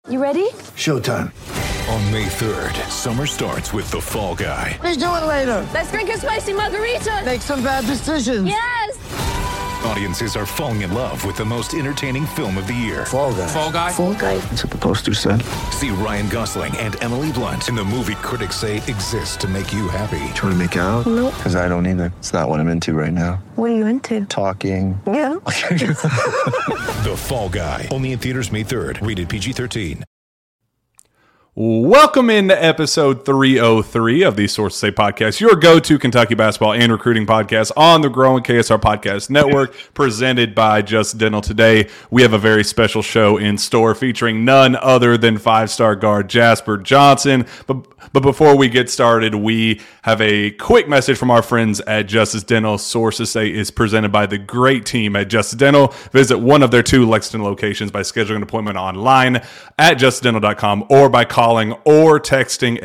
You ready? Showtime. On May 3rd, summer starts with The Fall Guy. Let's do it later. Let's drink a spicy margarita. Make some bad decisions. Yes! Audiences are falling in love with the most entertaining film of the year. Fall Guy. Fall Guy? Fall guy. That's what the poster said. See Ryan Gosling and Emily Blunt in the movie critics say exists to make you happy. Trying to make it out? Nope. Because I don't either. It's not what I'm into right now. What are you into? Talking. Yeah. The Fall Guy. Only in theaters May 3rd. Rated PG-13. Welcome into episode 303 of the Sources Say podcast, your go-to Kentucky basketball and recruiting podcast on the growing KSR Podcast Network, presented by Just Dental. Today, we have a very special show in store featuring none other than five-star guard Jasper Johnson. But before we get started, we have a quick message from our friends at Justice Dental. Sources Say is presented by the great team at Justice Dental. Visit one of their two Lexington locations by scheduling an appointment online at justdental.com or by calling or texting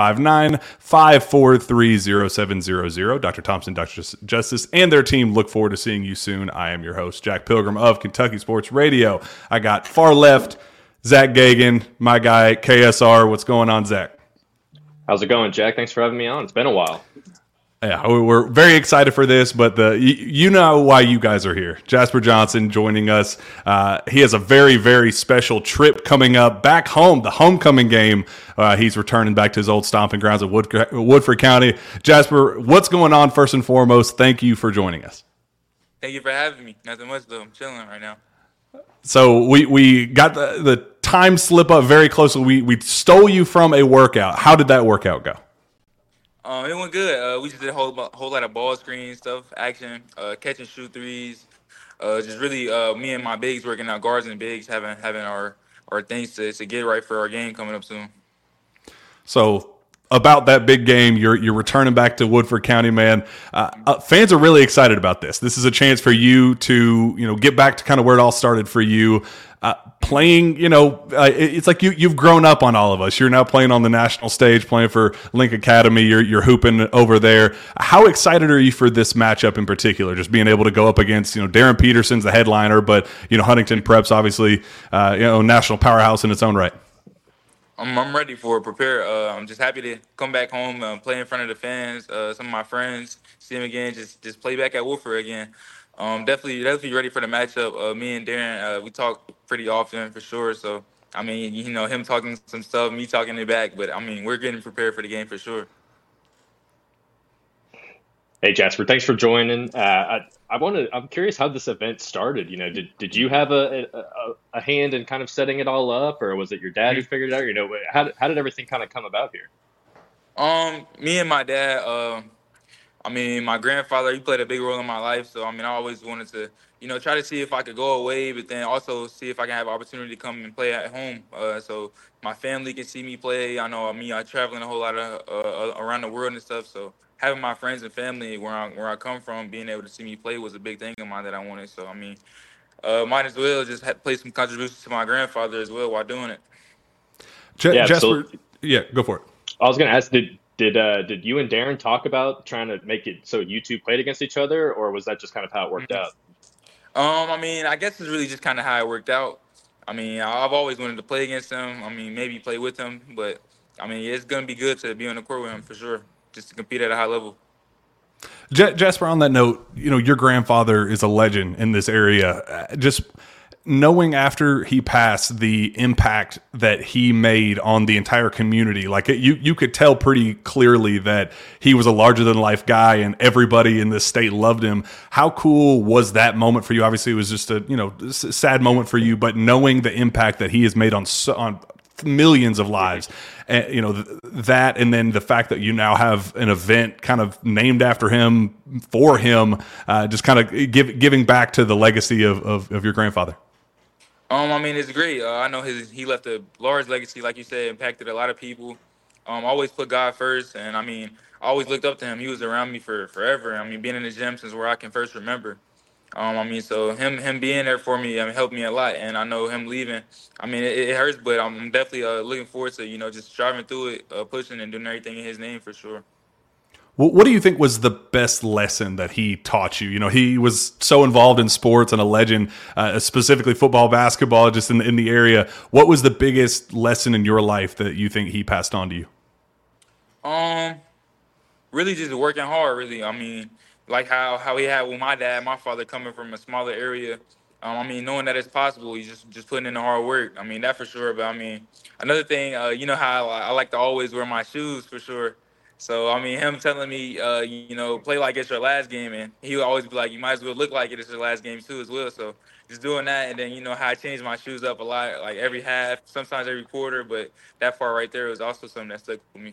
859-543-0700. Dr. Thompson, Dr. Justice, and their team look forward to seeing you soon. I am your host, Jack Pilgrim of Kentucky Sports Radio. I got far left, Zach Gagan, my guy, KSR. What's going on, Zach? How's it going, Jack? Thanks for having me on. It's been a while. Yeah, we're very excited for this, but you know why you guys are here. Jasper Johnson joining us. He has a very, very special trip coming up back home, the homecoming game. He's returning back to his old stomping grounds of Woodford County. Jasper, what's going on first and foremost? Thank you for joining us. Thank you for having me. Nothing much, though. I'm chilling right now. So we got the time slip up very closely. We stole you from a workout. How did that workout go? It went good. We just did a whole lot of ball screen stuff, action, catch and shoot threes. Just really me and my bigs working out, guards and bigs, having our things to get right for our game coming up soon. So about that big game, you're returning back to Woodford County, man. Fans are really excited about this. This is a chance for you to get back to kind of where it all started for you. Playing, it's like you've grown up on all of us. You're now playing on the national stage, playing for Link Academy. You're hooping over there. How excited are you for this matchup in particular? Just being able to go up against, Darren Peterson's the headliner, but Huntington Prep's obviously, national powerhouse in its own right. I'm ready for it, prepare. I'm just happy to come back home, play in front of the fans, some of my friends, see them again, just play back at Woodford again. Definitely ready for the matchup. Me and Darren, we talk pretty often for sure. So, I mean, him talking some stuff, me talking it back. But, I mean, we're getting prepared for the game for sure. Hey, Jasper, thanks for joining. I'm curious how this event started. Did you have a hand in kind of setting it all up, or was it your dad who figured it out? How did everything kind of come about here? Me and my dad. My grandfather, he played a big role in my life. So, I always wanted to, try to see if I could go away, but then also see if I can have opportunity to come and play at home. So my family can see me play. I know I traveling a whole lot of around the world and stuff. So having my friends and family where I come from, being able to see me play was a big thing of mine that I wanted. So, might as well just play some contributions to my grandfather as well while doing it. Jasper, go for it. I was going to ask, did you and Darren talk about trying to make it so you two played against each other, or was that just kind of how it worked out? I guess it's really just kind of how it worked out. I've always wanted to play against him. Maybe play with him, but it's going to be good to be on the court with him for sure, just to compete at a high level. Jasper, on that note, your grandfather is a legend in this area. Just knowing after he passed the impact that he made on the entire community, like you could tell pretty clearly that he was a larger than life guy and everybody in this state loved him. How cool was that moment for you? Obviously it was just a sad moment for you, but knowing the impact that he has made on millions of lives, and that, and then the fact that you now have an event kind of named after him, for him, just kind of giving back to the legacy of your grandfather. It's great. I know he left a large legacy, like you said, impacted a lot of people. Always put God first, and I always looked up to him. He was around me for forever. Being in the gym since where I can first remember. So him being there for me helped me a lot, and I know him leaving. It hurts, but I'm definitely looking forward to just driving through it, pushing and doing everything in his name for sure. What do you think was the best lesson that he taught you? You know, he was so involved in sports and a legend, specifically football, basketball, just in the area. What was the biggest lesson in your life that you think he passed on to you? Really just working hard, really. I mean, like how he had with my dad, my father coming from a smaller area. I mean, knowing that it's possible, you just putting in the hard work. I mean, that for sure. But I mean, another thing, you know how I like to always wear my shoes for sure. So I mean, him telling me, you know, play like it's your last game, and he would always be like, you might as well look like it's your last game too, as well. So just doing that, and then you know how I changed my shoes up a lot, like every half, sometimes every quarter. But that part right there was also something that stuck with me.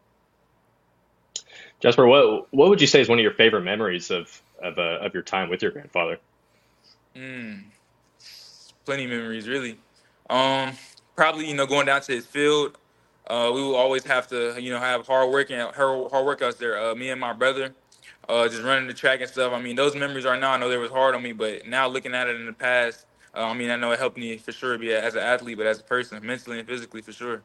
Jasper, what would you say is one of your favorite memories of your time with your grandfather? Plenty of memories, really. Probably, you know, going down to his field. We will always have to, you know, have hard workouts there. Me and my brother, just running the track and stuff. I mean, those memories right now, I know they was hard on me, but now looking at it in the past, I mean, I know it helped me for sure be as an athlete, but as a person, mentally and physically, for sure.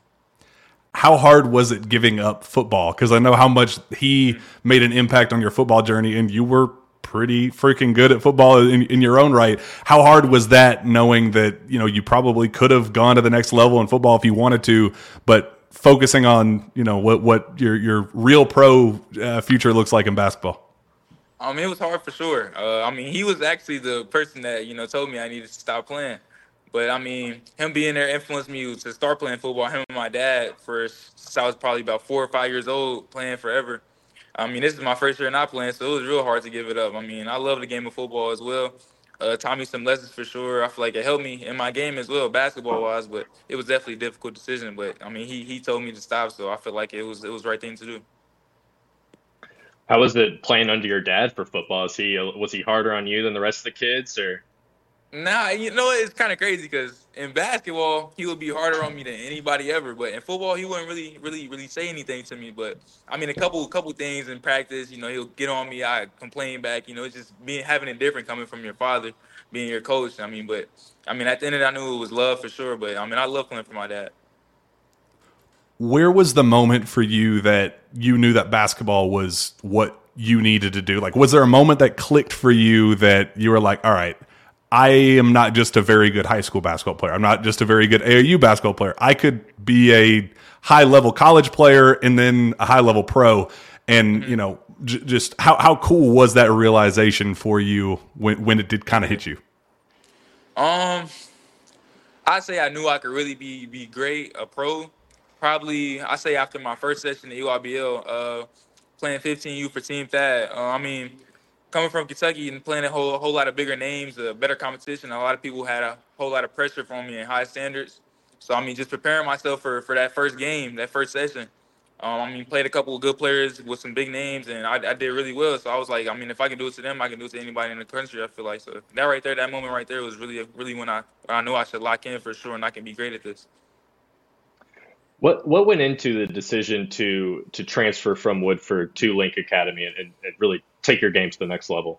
How hard was it giving up football? Because I know how much he made an impact on your football journey, and you were pretty freaking good at football in your own right. How hard was that, knowing that, you know, you probably could have gone to the next level in football if you wanted to, but focusing on, you know, what your real pro future looks like in basketball? I mean, it was hard for sure. I mean, he was actually the person that, you know, told me I needed to stop playing. But, I mean, him being there influenced me to start playing football. Him and my dad, since I was probably about 4 or 5 years old, playing forever. I mean, this is my first year not playing, so it was real hard to give it up. I mean, I love the game of football as well. Taught me some lessons for sure. I feel like it helped me in my game as well, basketball-wise, but it was definitely a difficult decision. But, I mean, he told me to stop, so I feel like it was the right thing to do. How was it playing under your dad for football? Was he harder on you than the rest of the kids, or? Nah, you know, it's kind of crazy because in basketball, he would be harder on me than anybody ever. But in football, he wouldn't really say anything to me. But, I mean, a couple things in practice, you know, he'll get on me. I complain back. You know, it's just having it different coming from your father, being your coach. I mean, but, I mean, at the end of it, I knew it was love for sure. But, I mean, I love playing for my dad. Where was the moment for you that you knew that basketball was what you needed to do? Like, was there a moment that clicked for you that you were like, all right, I am not just a very good high school basketball player. I'm not just a very good AAU basketball player. I could be a high-level college player and then a high-level pro. And, you know, just how cool was that realization for you when it did kind of hit you? I'd say I knew I could really be great, a pro. Probably, I say after my first session at UIBL, playing 15U for Team Thad. I mean, coming from Kentucky and playing a whole lot of bigger names, better competition, a lot of people had a whole lot of pressure from me and high standards. So, I mean, just preparing myself for that first game, that first session. I mean, played a couple of good players with some big names, and I did really well. So I was like, I mean, if I can do it to them, I can do it to anybody in the country, I feel like. So that right there, that moment right there was really when I knew I should lock in for sure and I can be great at this. What went into the decision to transfer from Woodford to Link Academy and really take your game to the next level?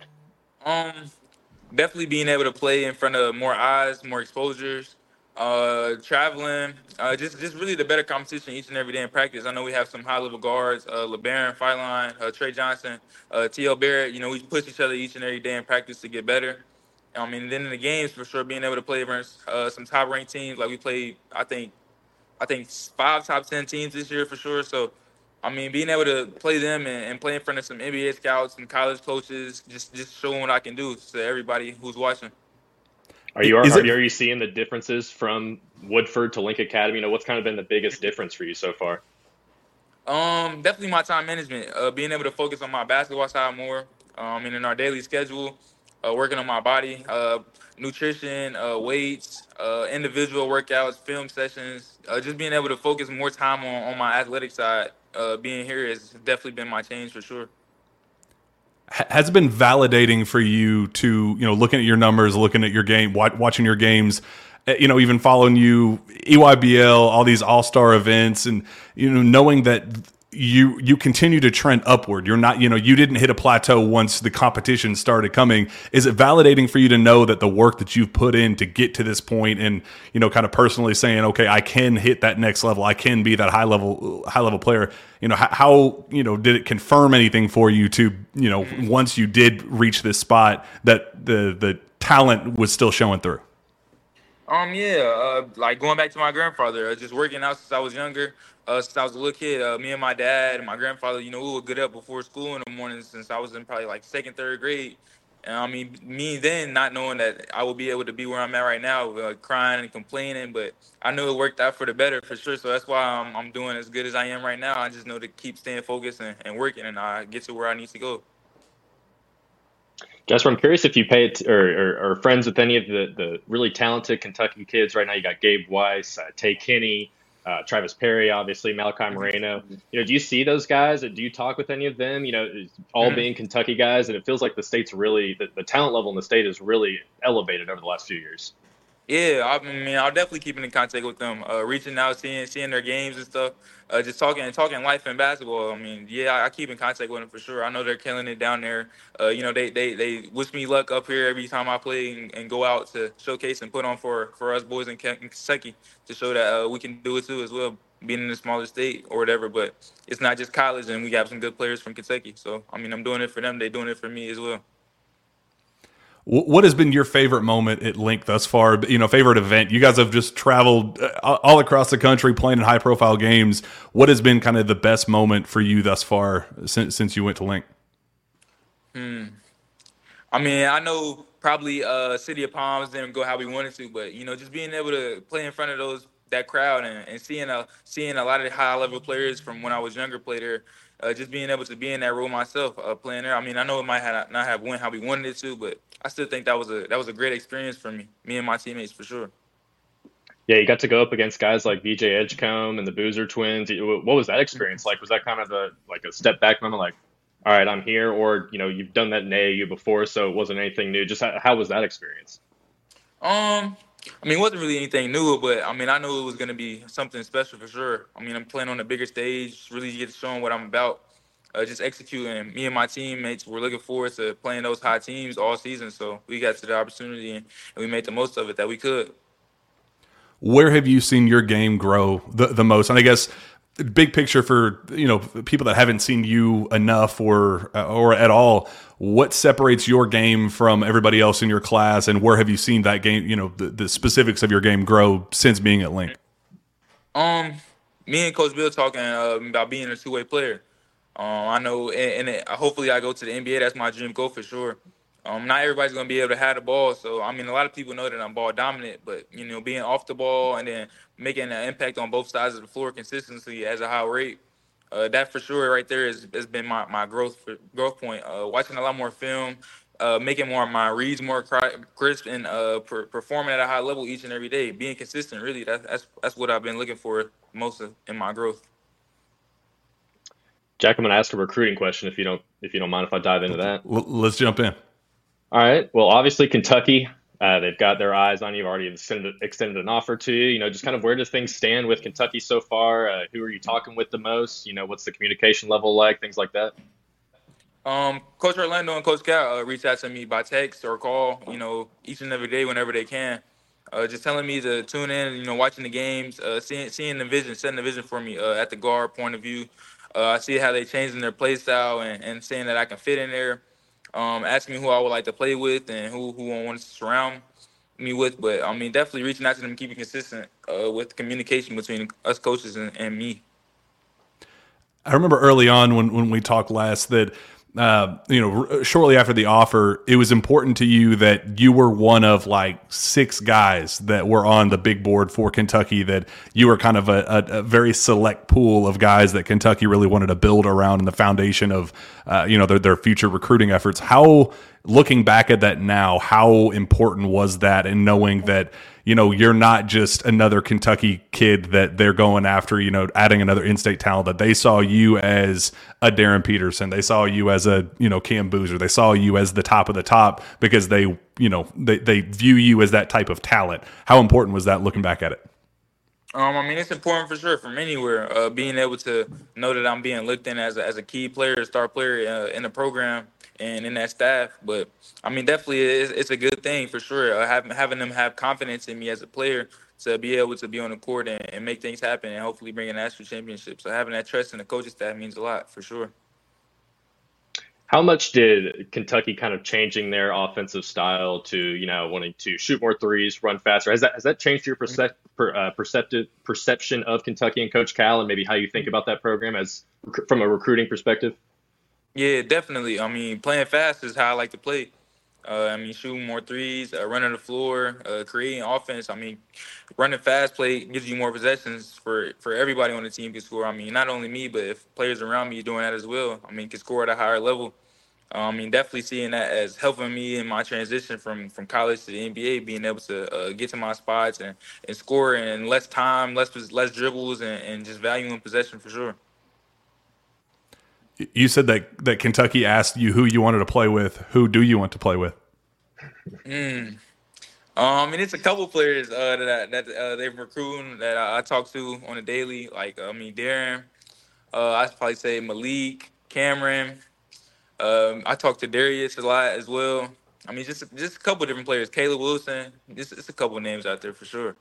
Definitely being able to play in front of more eyes, more exposures, traveling, just really the better competition each and every day in practice. I know we have some high-level guards, LeBaron, Fineline, Trey Johnson, T.L. Barrett. You know, we push each other each and every day in practice to get better. I mean, then in the games, for sure, being able to play against some top-ranked teams. Like we played, I think 5 top 10 teams this year for sure. So, I mean, being able to play them and play in front of some NBA scouts and college coaches, just showing what I can do to everybody who's watching. Are you seeing the differences from Woodford to Link Academy? You know, what's kind of been the biggest difference for you so far? Definitely my time management. Being able to focus on my basketball side more. And in our daily schedule, working on my body, nutrition, weights, individual workouts, film sessions, just being able to focus more time on my athletic side. Being here has definitely been my change for sure. Has it been validating for you to, you know, looking at your numbers, looking at your game, watching your games, you know, even following you, EYBL, all these all-star events, and, you know, knowing that you continue to trend upward. You're not, you didn't hit a plateau once the competition started coming. Is it validating for you to know that the work that you've put in to get to this point and, kind of personally saying, okay, I can hit that next level. I can be that high level player. How did it confirm anything for you to, once you did reach this spot that the talent was still showing through? Like going back to my grandfather, just working out since I was younger. Since I was a little kid, me and my dad and my grandfather, we would get up before school in the morning since I was in probably like second, third grade. And me then not knowing that I would be able to be where I'm at right now, crying and complaining, but I knew it worked out for the better for sure. So that's why I'm doing as good as I am right now. I just know to keep staying focused and working, and I get to where I need to go. Jasper, I'm curious if you pay it or are friends with any of the really talented Kentucky kids right now. You got Gabe Weiss, Tay Kenny, Travis Perry, obviously, Malachi Moreno. Do you see those guys? Or do you talk with any of them? All being Kentucky guys, and it feels like the state's really the talent level in the state is really elevated over the last few years. Yeah, I'll definitely keep in contact with them, reaching out, seeing their games and stuff, just talking life and basketball. I keep in contact with them for sure. I know they're killing it down there. They wish me luck up here every time I play and go out to showcase and put on for us boys in Kentucky to show that we can do it too as well, being in a smaller state or whatever. But it's not just college, and we got some good players from Kentucky. So I'm doing it for them. They're doing it for me as well. What has been your favorite moment at Link thus far? Favorite event? You guys have just traveled all across the country playing in high-profile games. What has been kind of the best moment for you thus far since you went to Link? I know probably City of Palms didn't go how we wanted to, but just being able to play in front of that crowd and seeing a lot of the high-level players from when I was younger play there. Just being able to be in that role myself, playing there. I know it might not have went how we wanted it to, but I still think that was a great experience for me and my teammates for sure. Yeah, you got to go up against guys like VJ Edgecombe and the Boozer twins. What was that experience like? Was that kind of a step back moment, like, all right, I'm here, or you've done that in AAU before, so it wasn't anything new? Just how was that experience? It wasn't really anything new, but I knew it was going to be something special for sure. I'm playing on a bigger stage, really get showing what I'm about, just executing. Me and my teammates were looking forward to playing those high teams all season, so we got to the opportunity and we made the most of it that we could. Where have you seen your game grow the most? And I guess big picture for people that haven't seen you enough or at all, what separates your game from everybody else in your class, and where have you seen that game, the specifics of your game grow since being at Link? Me and Coach Bill talking about being a two-way player. I know, and hopefully I go to the NBA. That's my dream goal for sure. Not everybody's going to be able to have the ball. So, a lot of people know that I'm ball dominant, but, being off the ball and then making an impact on both sides of the floor consistently as a high rate, that for sure right there has been my growth point. Watching a lot more film, making my reads more crisp, and performing at a high level each and every day, being consistent, really, that's what I've been looking for most in my growth. Jack, I'm going to ask a recruiting question if you don't mind if I dive into that. Let's jump in. All right. Well, obviously Kentucky, they've got their eyes on you. Already extended an offer to you. Just kind of where do things stand with Kentucky so far? Who are you talking with the most? What's the communication level like? Things like that. Coach Orlando and Coach Cal reach out to me by text or call, each and every day whenever they can. Just telling me to tune in, watching the games, seeing the vision, setting the vision for me at the guard point of view. I see how they changing their play style and saying that I can fit in there. Asking me who I would like to play with and who I want to surround me with. But, definitely reaching out to them and keeping consistent with communication between us coaches and me. I remember early on when we talked last that, shortly after the offer, it was important to you that you were one of like 6 guys that were on the big board for Kentucky, that you were kind of a very select pool of guys that Kentucky really wanted to build around in the foundation of, their future recruiting efforts. How, looking back at that now, how important was that in knowing that, you're not just another Kentucky kid that they're going after, adding another in-state talent, that they saw you as a Darren Peterson, they saw you as a, Cam Boozer, they saw you as the top of the top because they view you as that type of talent. How important was that looking back at it? I mean, it's important for sure from anywhere. Being able to know that I'm being looked in as a key player, a star player in the program and in that staff. But I mean, definitely, it's a good thing for sure. Having them have confidence in me as a player to be able to be on the court and make things happen and hopefully bring a national championship. So having that trust in the coaching staff means a lot for sure. How much did Kentucky kind of changing their offensive style to, wanting to shoot more threes, run faster? Has that changed your perception of Kentucky and Coach Cal, and maybe how you think about that program as from a recruiting perspective? Yeah, definitely. I mean, playing fast is how I like to play. I mean, shooting more threes, running the floor, creating offense. I mean, running fast play gives you more possessions for everybody on the team can score. I mean, not only me, but if players around me are doing that as well, I mean, can score at a higher level. I mean, definitely seeing that as helping me in my transition from college to the NBA, being able to get to my spots and score in less time, less dribbles, and just valuing possession for sure. You said that Kentucky asked you who you wanted to play with. Who do you want to play with? I mean, it's a couple players that they've recruiting that I talk to on a daily. Like, I mean, Darren. I'd probably say Malik, Cameron. I talk to Darius a lot as well. I mean, just a couple different players. Caleb Wilson. Just a couple of names out there for sure.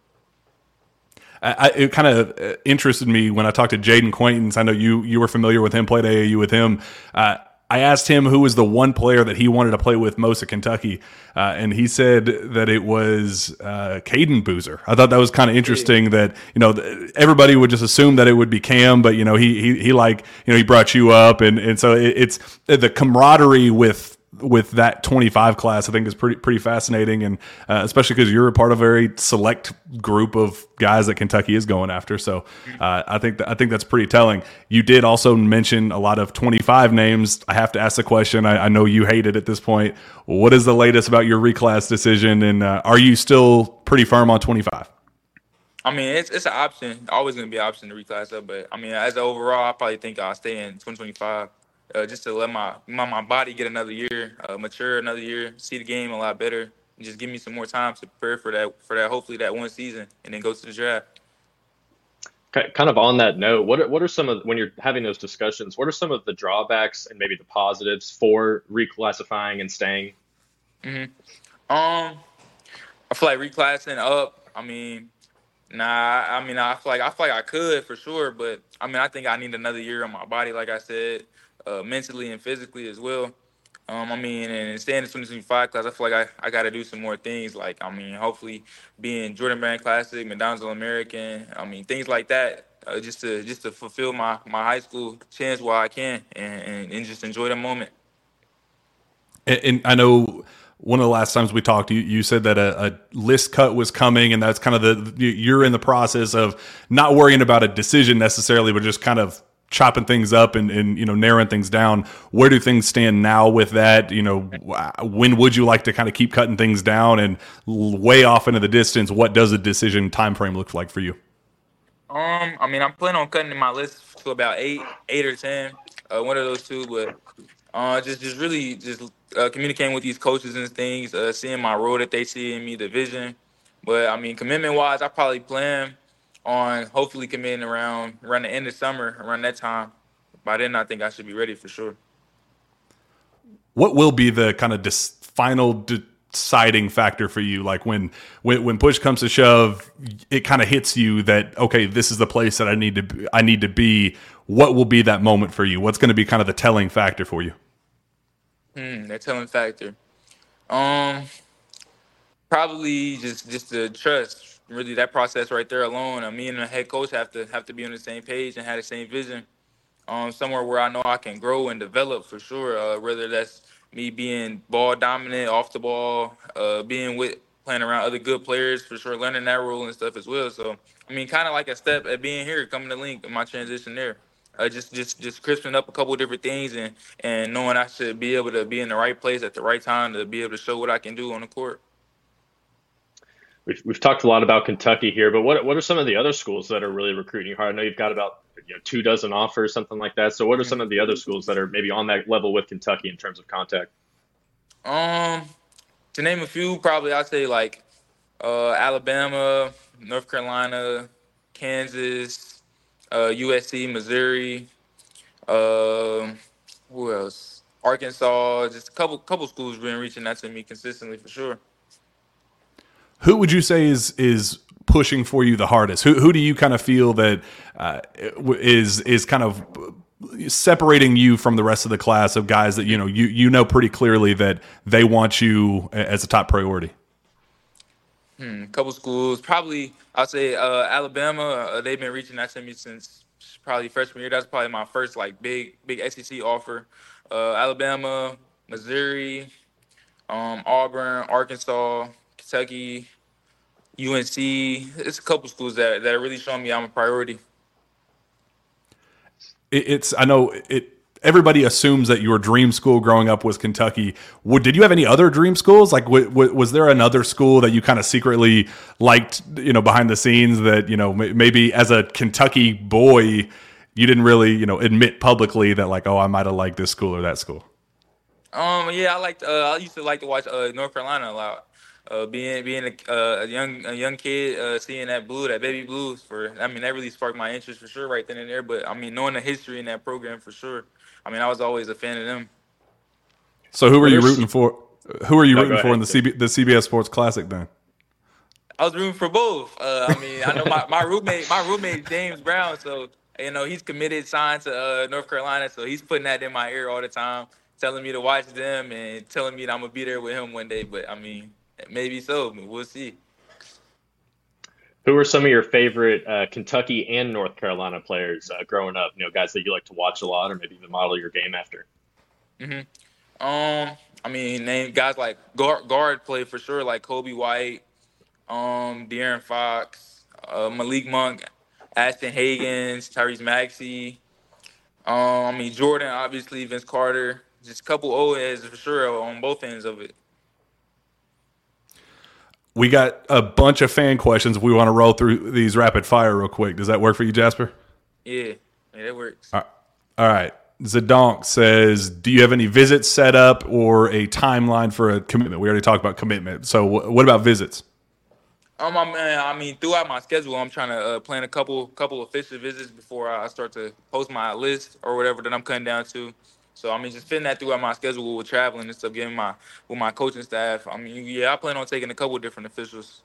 It kind of interested me when I talked to Jaden Quaintance. I know you were familiar with him, played AAU with him. I asked him who was the one player that he wanted to play with most at Kentucky, and he said that it was Caden Boozer. I thought that was kind of interesting that everybody would just assume that it would be Cam, but he brought you up, and so it's the camaraderie with that 25 class, I think is pretty fascinating, and especially because you're a part of a very select group of guys that Kentucky is going after. So I think that's pretty telling. You did also mention a lot of 25 names. I have to ask the question. I know you hate it at this point. What is the latest about your reclass decision, and are you still pretty firm on 25? I mean, it's an option. Always going to be an option to reclass up, but I mean, as an overall, I probably think I'll stay in 2025. Just to let my body get another year, mature another year, see the game a lot better, and just give me some more time to prepare for that hopefully that one season, and then go to the draft. Kind of on that note, what are some of, when you're having those discussions, what are some of the drawbacks and maybe the positives for reclassifying and staying? I feel like reclassing up. I mean, I feel like I could for sure, but I mean, I think I need another year on my body, like I said. Mentally and physically as well. I mean, and staying in 2025 class, I feel like I got to do some more things. Like, I mean, hopefully being Jordan Brand Classic, McDonald's All-American. I mean, things like that, just to fulfill my high school chance while I can, and just enjoy the moment. And I know one of the last times we talked, you said that a list cut was coming, and that's kind of you're in the process of not worrying about a decision necessarily, but just kind of chopping things up and narrowing things down. Where do things stand now with that? When would you like to kind of keep cutting things down, and way off into the distance, what does a decision time frame look like for you? I mean, I'm planning on cutting my list to about eight or 10, one of those two, but just really communicating with these coaches and things, seeing my role that they see in me, the vision. But I mean, commitment wise, I probably plan on hopefully committing around the end of summer, around that time. By then, I think I should be ready for sure. What will be the kind of final deciding factor for you? Like when push comes to shove, it kind of hits you that, okay, this is the place that I need to be. What will be that moment for you? What's going to be kind of the telling factor for you? That telling factor. Probably just the trust. Really, that process right there alone. Me and the head coach have to be on the same page and have the same vision. Somewhere where I know I can grow and develop for sure. Whether that's me being ball dominant, off the ball, playing around other good players for sure, learning that role and stuff as well. So I mean, kind of like a step at being here, coming to Link in my transition there. Just crisping up a couple of different things and knowing I should be able to be in the right place at the right time to be able to show what I can do on the court. We've talked a lot about Kentucky here, but what are some of the other schools that are really recruiting hard? I know you've got about 24 offers, something like that. So what are some of the other schools that are maybe on that level with Kentucky in terms of contact? To name a few, probably I'd say like Alabama, North Carolina, Kansas, USC, Missouri. Um, who else? Arkansas. Just a couple schools been reaching out to me consistently for sure. Who would you say is pushing for you the hardest? Who do you kind of feel that is kind of separating you from the rest of the class of guys that you know pretty clearly that they want you as a top priority? Couple schools, probably I'll say Alabama. They've been reaching out to me since probably freshman year. That's probably my first like big SEC offer. Alabama, Missouri, Auburn, Arkansas, Kentucky, UNC. It's a couple schools that are really showing me I'm a priority. I know it. Everybody assumes that your dream school growing up was Kentucky. Did you have any other dream schools? Like, was there another school that you kind of secretly liked, behind the scenes that, maybe as a Kentucky boy, you didn't really, admit publicly that like, oh, I might have liked this school or that school? Yeah, I used to like to watch North Carolina a lot. Being a young kid, seeing that baby blues that really sparked my interest for sure right then and there. But I mean, knowing the history in that program for sure. I mean, I was always a fan of them. So who are you rooting for? Who are you rooting for in the CBS Sports Classic then? I was rooting for both. I mean, I know my roommate James Brown, so he's committed, signed to North Carolina, so he's putting that in my ear all the time, telling me to watch them and telling me that I'm gonna be there with him one day. But I mean, maybe so. We'll see. Who are some of your favorite Kentucky and North Carolina players growing up? Guys that you like to watch a lot, or maybe even model your game after. I mean, name guys like guard play for sure, like Kobe White, De'Aaron Fox, Malik Monk, Ashton Hagans, Tyrese Maxey. I mean, Jordan, obviously, Vince Carter. Just a couple old heads for sure on both ends of it. We got a bunch of fan questions. We want to roll through these rapid fire real quick. Does that work for you, Jasper? Yeah, that works. All right. Zadonk says, do you have any visits set up or a timeline for a commitment? We already talked about commitment. So what about visits? I mean, throughout my schedule, I'm trying to plan a couple official visits before I start to post my list or whatever that I'm cutting down to. So I mean, just fitting that throughout my schedule with traveling and stuff, getting with my coaching staff. I mean, yeah, I plan on taking a couple different officials.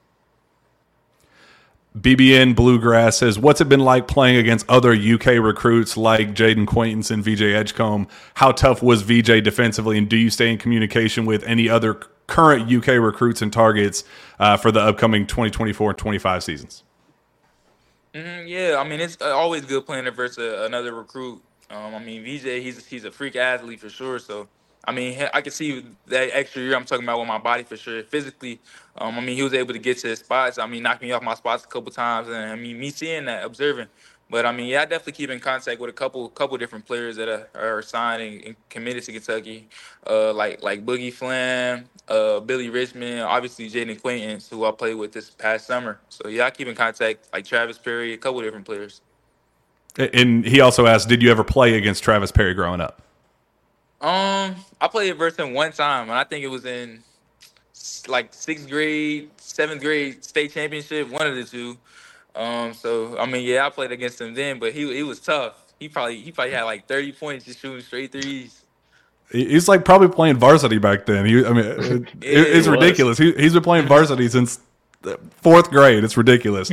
BBN Bluegrass says, what's it been like playing against other UK recruits like Jaden Quaintance and VJ Edgecombe? How tough was VJ defensively, and do you stay in communication with any other current UK recruits and targets for the upcoming 2024-25 seasons? Yeah, I mean, it's always good playing versus another recruit. I mean, VJ, he's a freak athlete for sure. So, I mean, I can see that extra year I'm talking about with my body for sure. Physically, I mean, he was able to get to his spots. I mean, knocked me off my spots a couple times, and I mean, me seeing that, observing. But I mean, yeah, I definitely keep in contact with a couple different players that are signed and committed to Kentucky, like Boogie Flam, Billy Richmond, obviously Jaden Quaintance, who I played with this past summer. So yeah, I keep in contact, like Travis Perry, a couple different players. And he also asked, did you ever play against Travis Perry growing up? I played versus him one time, and I think it was in like 6th grade, 7th grade state championship, one of the two. So I mean, yeah, I played against him then, but he was tough. He probably had like 30 points just shooting straight threes. He's like probably playing varsity back then. It's ridiculous. He's been playing varsity since 4th grade. It's ridiculous.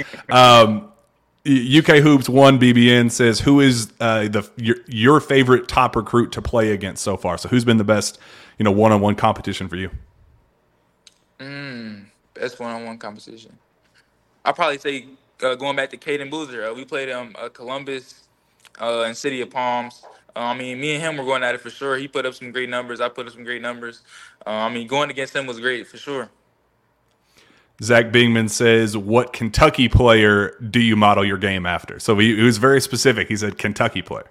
UK Hoops 1 BBN says, who is your favorite top recruit to play against so far? So who's been the best, one-on-one competition for you? Best one-on-one competition. I'll probably say going back to Caden Boozer. We played Columbus and City of Palms. I mean, me and him were going at it for sure. He put up some great numbers. I put up some great numbers. I mean, going against him was great for sure. Zach Bingman says, what Kentucky player do you model your game after? So he was very specific. He said Kentucky player.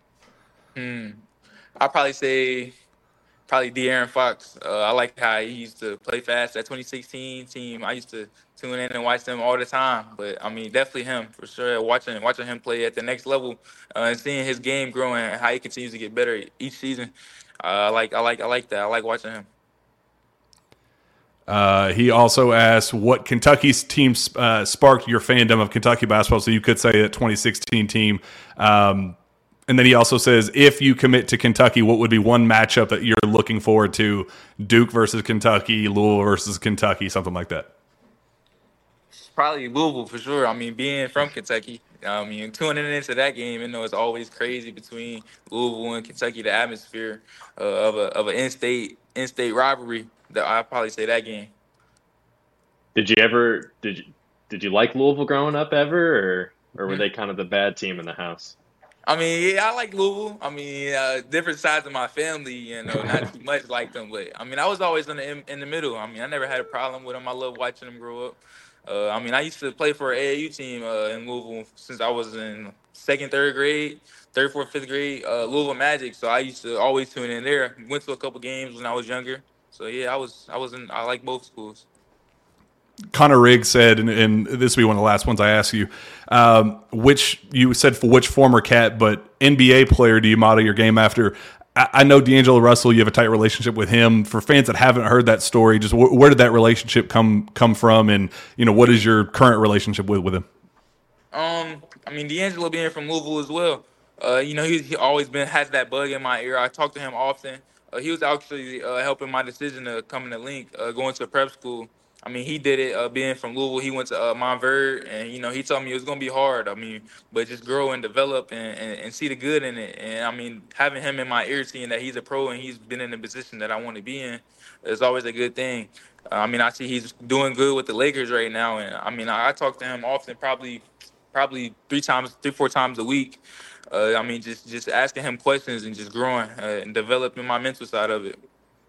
I'll probably say De'Aaron Fox. I like how he used to play fast. That 2016 team, I used to tune in and watch them all the time. But, I mean, definitely him for sure. Watching him play at the next level and seeing his game growing and how he continues to get better each season. I like that. I like watching him. He also asked what Kentucky's team sparked your fandom of Kentucky basketball. So you could say that 2016 team. And then he also says, if you commit to Kentucky, what would be one matchup that you're looking forward to? Duke versus Kentucky, Louisville versus Kentucky, something like that. Probably Louisville for sure. I mean, being from Kentucky, I mean, tuning into that game, you know, it's always crazy between Louisville and Kentucky. The atmosphere of an in-state rivalry. I'd probably say that game. Did you like Louisville growing up ever, or were they kind of the bad team in the house? I mean, yeah, I like Louisville. I mean, different sides of my family, you know, not too much like them. But, I mean, I was always in the middle. I mean, I never had a problem with them. I love watching them grow up. I mean, I used to play for an AAU team in Louisville since I was in second, third grade, third, fourth, fifth grade, Louisville Magic. So I used to always tune in there. Went to a couple games when I was younger. So, yeah, I like both schools. Connor Riggs said, and this will be one of the last ones I ask you, you said for which former Cat, but NBA player do you model your game after? I know D'Angelo Russell, you have a tight relationship with him. For fans that haven't heard that story, just where did that relationship come from, and you know what is your current relationship with him? I mean, D'Angelo being from Louisville as well. You know, he always has that bug in my ear. I talk to him often. He was actually helping my decision to come in the link, going to prep school. I mean, he did it being from Louisville. He went to Montverde, and, you know, he told me it was going to be hard. I mean, but just grow and develop and see the good in it. And, I mean, having him in my ear, seeing that he's a pro and he's been in the position that I want to be in is always a good thing. I mean, I see he's doing good with the Lakers right now. And, I mean, I talk to him often, probably 3-4 times a week. I mean, just asking him questions and just growing and developing my mental side of it.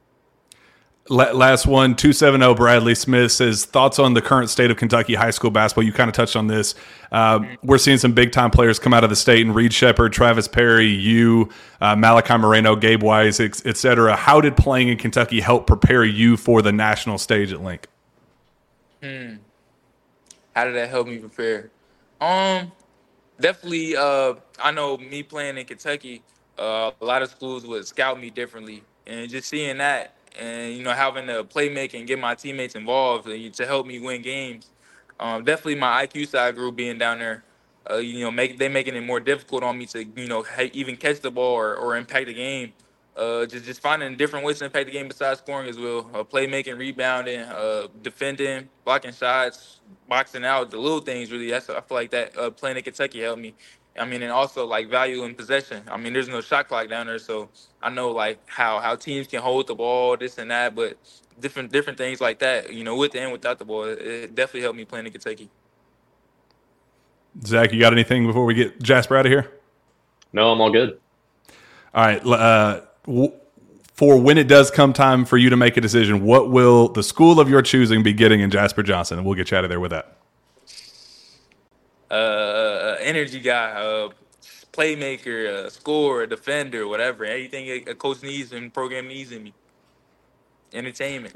Last one, 270 Bradley Smith says, thoughts on the current state of Kentucky high school basketball? You kind of touched on this. We're seeing some big-time players come out of the state, and Reed Shepherd, Travis Perry, Malachi Moreno, Gabe Wise, et cetera. How did playing in Kentucky help prepare you for the national stage at Link? How did that help me prepare? Definitely, I know me playing in Kentucky, a lot of schools would scout me differently. And just seeing that, and, you know, having to play make and get my teammates involved to help me win games. Definitely my IQ side grew being down there. You know, making it more difficult on me to, you know, even catch the ball or impact the game. Just finding different ways to impact the game besides scoring as well. Playmaking, rebounding, defending, blocking shots, boxing out, the little things really. I feel like that playing in Kentucky helped me. I mean, and also like value in possession. I mean, there's no shot clock down there, so I know like how teams can hold the ball, this and that, but different things like that. You know, with and without the ball, it definitely helped me playing in Kentucky. Zach, you got anything before we get Jasper out of here? No, I'm all good. All right. For when it does come time for you to make a decision, what will the school of your choosing be getting in Jasper Johnson? And we'll get you out of there with that. Energy guy, playmaker, scorer, defender, whatever. Anything a coach needs and program needs in me. Entertainment.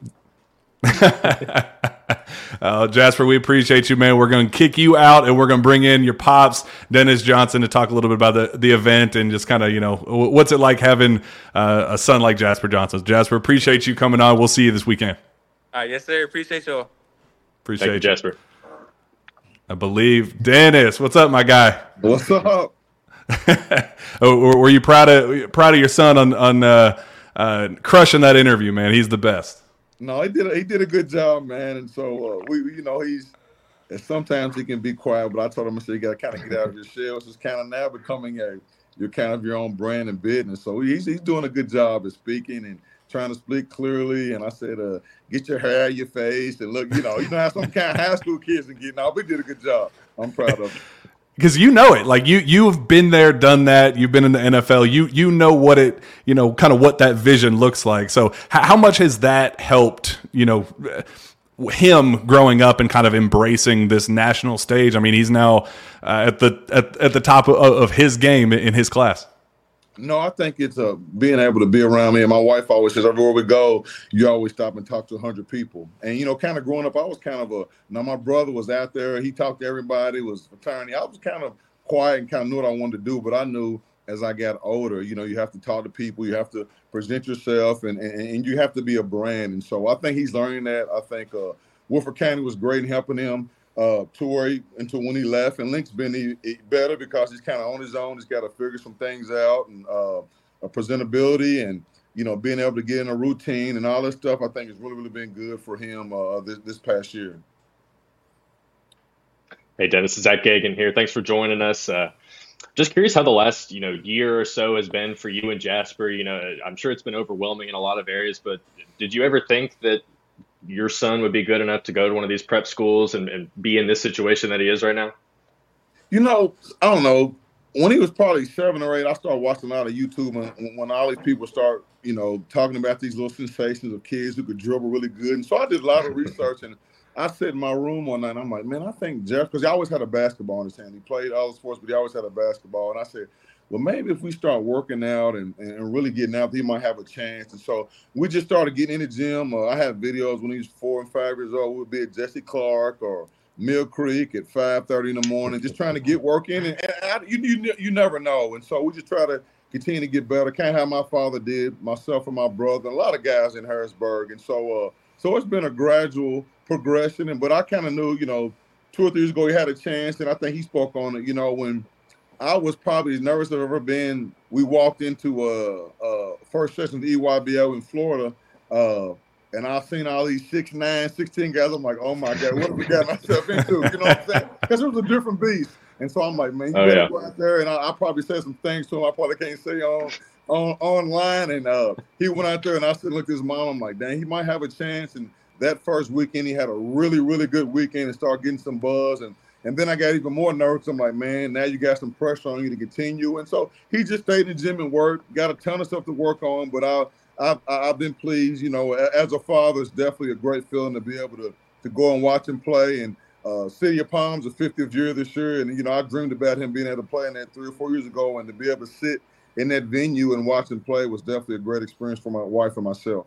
Jasper, we appreciate you, man. We're going to kick you out, and we're going to bring in your pops, Dennis Johnson, to talk a little bit about the event and just kind of, you know, what's it like having a son like Jasper Johnson. Jasper, appreciate you coming on. We'll see you this weekend. All right, yes, sir. Appreciate y'all. Appreciate Thank you, Jasper. I believe Dennis. What's up, my guy? What's up? Were you proud of your son on crushing that interview, man? He's the best. No, he did a good job, man. And so and sometimes he can be quiet, but I told him I said you got to kind of get out of your shell. It's kind of now becoming you're kind of your own brand and business. So he's doing a good job at speaking and trying to speak clearly. And I said, get your hair out of your face and look, you know how some kind of high school kids are getting out. We did a good job. I'm proud of him. Because you know it, like you've been there, done that. You've been in the NFL. You know what it, you know, kind of what that vision looks like. So how much has that helped, you know, him growing up and kind of embracing this national stage? I mean, he's now at the top of his game in his class. No, I think it's being able to be around me. And my wife always says, everywhere we go, you always stop and talk to 100 people. And, you know, kind of growing up, I was kind of my brother was out there. He talked to everybody, was fraternity. I was kind of quiet and kind of knew what I wanted to do. But I knew as I got older. You know, you have to talk to people, you have to present yourself, and you have to be a brand. And so I think he's learning that. I think Woodford County was great in helping him until when he left. And Link's been better because he's kind of on his own. He's got to figure some things out, and presentability and, you know, being able to get in a routine and all this stuff, I think has really, really been good for him this past year. Hey, Dennis, Zach Gagan here. Thanks for joining us. Just curious how the last, year or so has been for you and Jasper. I'm sure it's been overwhelming in a lot of areas, but did you ever think that your son would be good enough to go to one of these prep schools and be in this situation that he is right now? I don't know. When he was probably 7 or 8, I started watching a lot of YouTube when all these people start, talking about these little sensations of kids who could dribble really good. And so I did a lot of research, and I sat in my room one night, and I'm like, man, I think Jeff, because he always had a basketball in his hand. He played all sports, but he always had a basketball. And I said, well, maybe if we start working out and really getting out, he might have a chance. And so we just started getting in the gym. I had videos when he was 4 and 5 years old. We would be at Jesse Clark or Mill Creek at 5:30 in the morning, just trying to get work in. And you never know. And so we just try to continue to get better, kind of how my father did, myself and my brother, and a lot of guys in Harrisburg. And so it's been a gradual progression. But I kind of knew, 2 or 3 years ago he had a chance, and I think he spoke on it, when I was probably as nervous as I've ever been. We walked into first session of the EYBL in Florida, and I've seen all these 6'9", 16 guys. I'm like, oh, my God, what have we got myself into? You know what I'm saying? Because it was a different beast. And so I'm like, man, you better go out there. And I probably said some things to him I probably can't say online. And he went out there, and I said, look at his mom. I'm like, dang, he might have a chance. And that first weekend, he had a really, really good weekend and started getting some buzz. And then I got even more nervous. I'm like, man, now you got some pressure on you to continue. And so he just stayed in the gym and worked, got a ton of stuff to work on. But I've been pleased. As a father, it's definitely a great feeling to be able to go and watch him play. And City of Palms, the 50th year this year. And, I dreamed about him being able to play in that 3 or 4 years ago. And to be able to sit in that venue and watch him play was definitely a great experience for my wife and myself.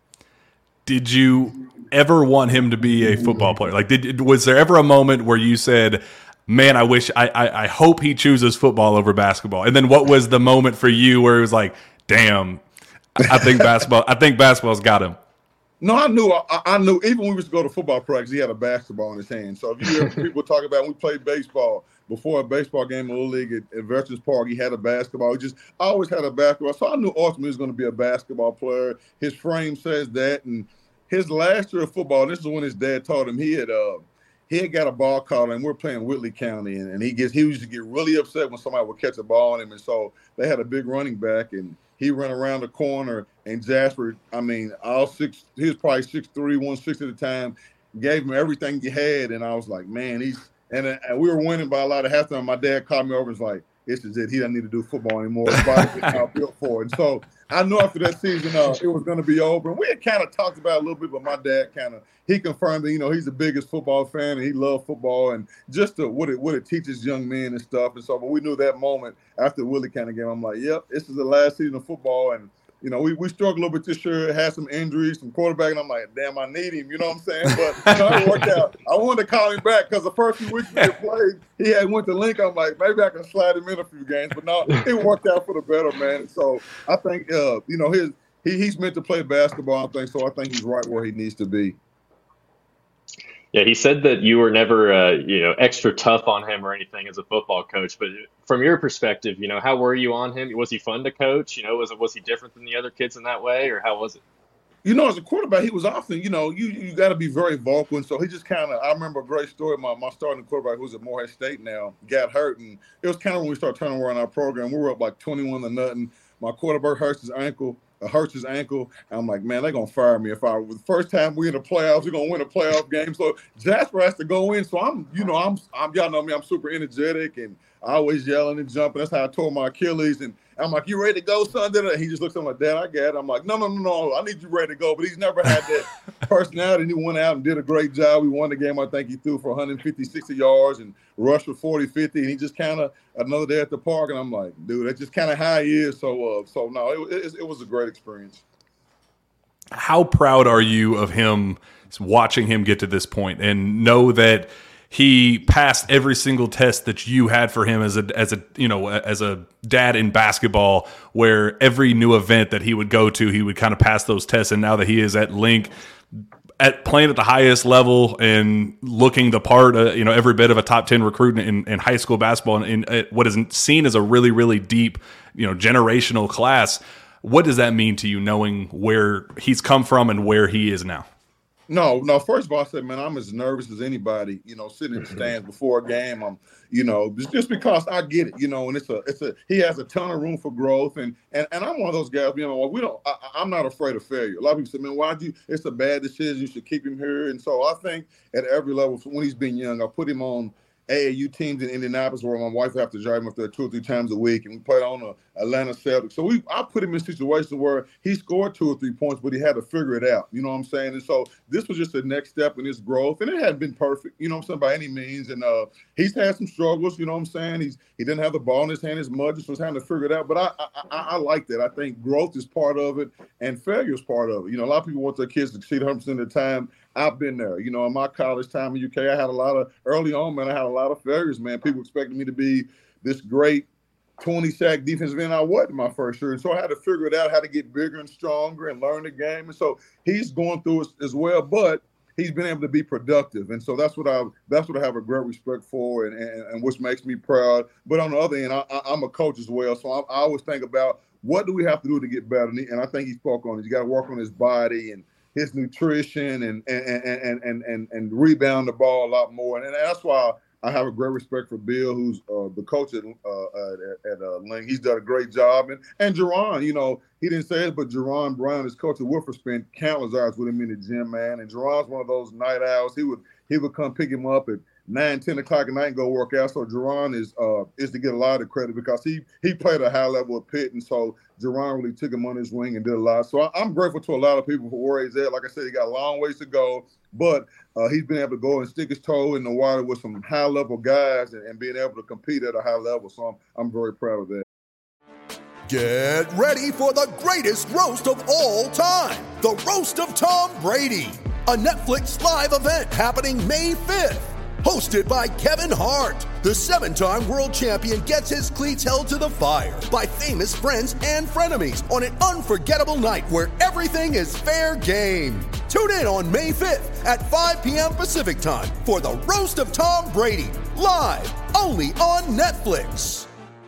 Did you ever want him to be a football player? Like, was there ever a moment where you said, man, I hope he chooses football over basketball? And then what was the moment for you where it was like, damn, I think basketball's got him? No, I knew even when we used to go to football practice, he had a basketball in his hand. So if you hear people talk about when we played baseball, before a baseball game in Little League at Veterans Park, he had a basketball. He just always had a basketball. So I knew ultimately he was going to be a basketball player. His frame says that. And his last year of football, this is when his dad taught him, he had got a ball caught, and we're playing Whitley County, and he used to get really upset when somebody would catch a ball on him. And so they had a big running back, and he ran around the corner, and Jasper, he was probably 6'3", 160 at the time, gave him everything he had. And I was like, man, and we were winning by a lot of halftime. My dad called me over and was like, this is it. He doesn't need to do football anymore. His body's not built for it. And so I knew after that season it was going to be over. And we had kind of talked about it a little bit, but my dad he confirmed that, he's the biggest football fan and he loved football and just what it teaches young men and stuff. And so, but we knew that moment after the Willie County game, I'm like, yep, this is the last season of football. And, we struggled a little bit this year, had some injuries, some quarterback, and I'm like, damn, I need him, you know what I'm saying? But it worked out. I wanted to call him back because the first few weeks we had played, he had went to Link. I'm like, maybe I can slide him in a few games. But no, it worked out for the better, man. So I think, he's meant to play basketball, I think he's right where he needs to be. Yeah, he said that you were never, extra tough on him or anything as a football coach. But from your perspective, how were you on him? Was he fun to coach? Was he different than the other kids in that way, or how was it? As a quarterback, he was often, you got to be very vocal. And so he just I remember a great story. My starting quarterback, who's at Morehead State now, got hurt. And it was kind of when we started turning around our program. We were up like 21-0. My quarterback hurts his ankle. And I'm like, man, they're going to fire me. The first time we're in the playoffs, we're going to win a playoff game. So Jasper has to go in. So I'm y'all know me, I'm super energetic and I always yelling and jumping. That's how I tore my Achilles. And I'm like, you ready to go, son? He just looks at me like, Dad, I got it. I'm like, no, I need you ready to go. But he's never had that personality. And he went out and did a great job. We won the game. I think he threw for 150, 60 yards and rushed for 40, 50. And he just kind of another day at the park. And I'm like, dude, that's just kind of how he is. So no, it was a great experience. How proud are you of him, watching him get to this point and know that he passed every single test that you had for him as a dad in basketball, where every new event that he would go to, he would kind of pass those tests. And now that he is at Link, at playing at the highest level and looking the part, every bit of a top 10 recruit in high school basketball, and in what is seen as a really, really deep, generational class. What does that mean to you, knowing where he's come from and where he is now? No. First of all, I said, man, I'm as nervous as anybody, sitting in the stands before a game. I'm, just because I get it, and he has a ton of room for growth. And I'm one of those guys, I'm not afraid of failure. A lot of people say, man, it's a bad decision. You should keep him here. And so I think at every level, when he's been young, I put him on AAU teams in Indianapolis where my wife would have to drive him up there 2 or 3 times a week, and we played on the Atlanta Celtics. So I put him in situations where he scored 2 or 3 points, but he had to figure it out. You know what I'm saying? And so this was just the next step in his growth, and it hadn't been perfect, by any means. And he's had some struggles, he didn't have the ball in his hand as much, just was having to figure it out. But I like that. I think growth is part of it, and failure is part of it. A lot of people want their kids to succeed 100% of the time. I've been there. In my college time in UK, I had a lot of failures, man. People expected me to be this great 20-sack defensive end. I wasn't my first year. And so I had to figure it out, how to get bigger and stronger and learn the game. And so he's going through it as well, but he's been able to be productive. And so that's what I have a great respect for and which makes me proud. But on the other end, I'm a coach as well. So I always think about what do we have to do to get better. And I think he spoke on it. You got to work on his body and his nutrition and rebound the ball a lot more. And that's why I have a great respect for Bill, who's the coach at Link. He's done a great job. And Jerron, he didn't say it, but Jerron Brown, his coach at Woodford, spent countless hours with him in the gym, man. And Jerron's one of those night owls. He would come pick him up at 9, 10 o'clock at night and go work out. So Jerron is to get a lot of credit because he played a high level at Pitt. And so Jerron really took him on his wing and did a lot. So I'm grateful to a lot of people for where he's at. Like I said, he got a long ways to go, but he's been able to go and stick his toe in the water with some high level guys and being able to compete at a high level. So I'm very proud of that. Get ready for the greatest roast of all time, the Roast of Tom Brady, a Netflix live event happening May 5th. Hosted by Kevin Hart, the 7-time world champion gets his cleats held to the fire by famous friends and frenemies on an unforgettable night where everything is fair game. Tune in on May 5th at 5 p.m. Pacific time for the Roast of Tom Brady, live only on Netflix.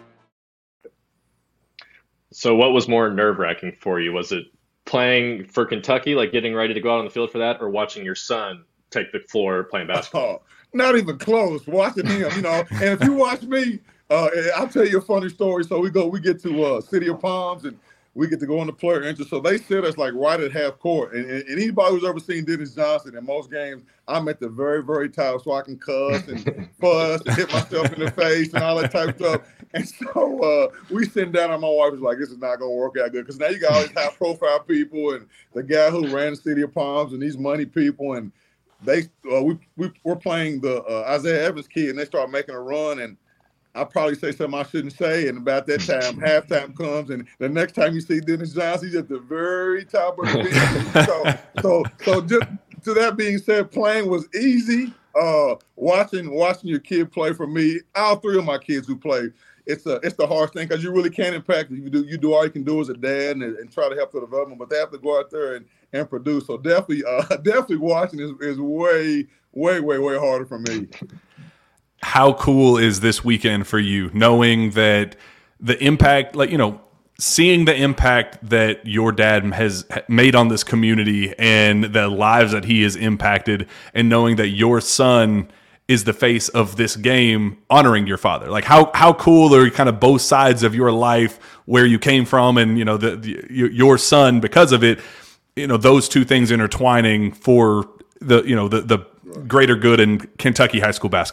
So what was more nerve-wracking for you? Was it playing for Kentucky, like getting ready to go out on the field for that, or watching your son take the floor playing basketball? Not even close. Watching him, And if you watch me, I'll tell you a funny story. So we get to City of Palms, and we get to go on the player entry. So they sit us like right at half court. And anybody who's ever seen Dennis Johnson in most games, I'm at the very, very top so I can cuss and fuss and hit myself in the face and all that type of stuff. And so we sitting down, and my wife was like, this is not going to work out good. Because now you got all these high-profile people and the guy who ran the City of Palms and these money people. And we're playing the Isaiah Evans kid, and they start making a run, and I probably say something I shouldn't say. And about that time, halftime comes, and the next time you see Dennis Johnson, he's at the very top of the field. So just to that being said, playing was easy. Watching your kid play for me, all 3 of my kids who play, it's the hard thing because you really can't impact it. You do all you can do as a dad and try to help the development, but they have to go out there and produce. So definitely watching is way, way, way, way harder for me. How cool is this weekend for you, knowing that the impact, seeing the impact that your dad has made on this community and the lives that he has impacted, and knowing that your son is the face of this game, honoring your father? Like how cool are kind of both sides of your life, where you came from, and your son, because of it, those two things intertwining for the greater good in Kentucky high school basketball.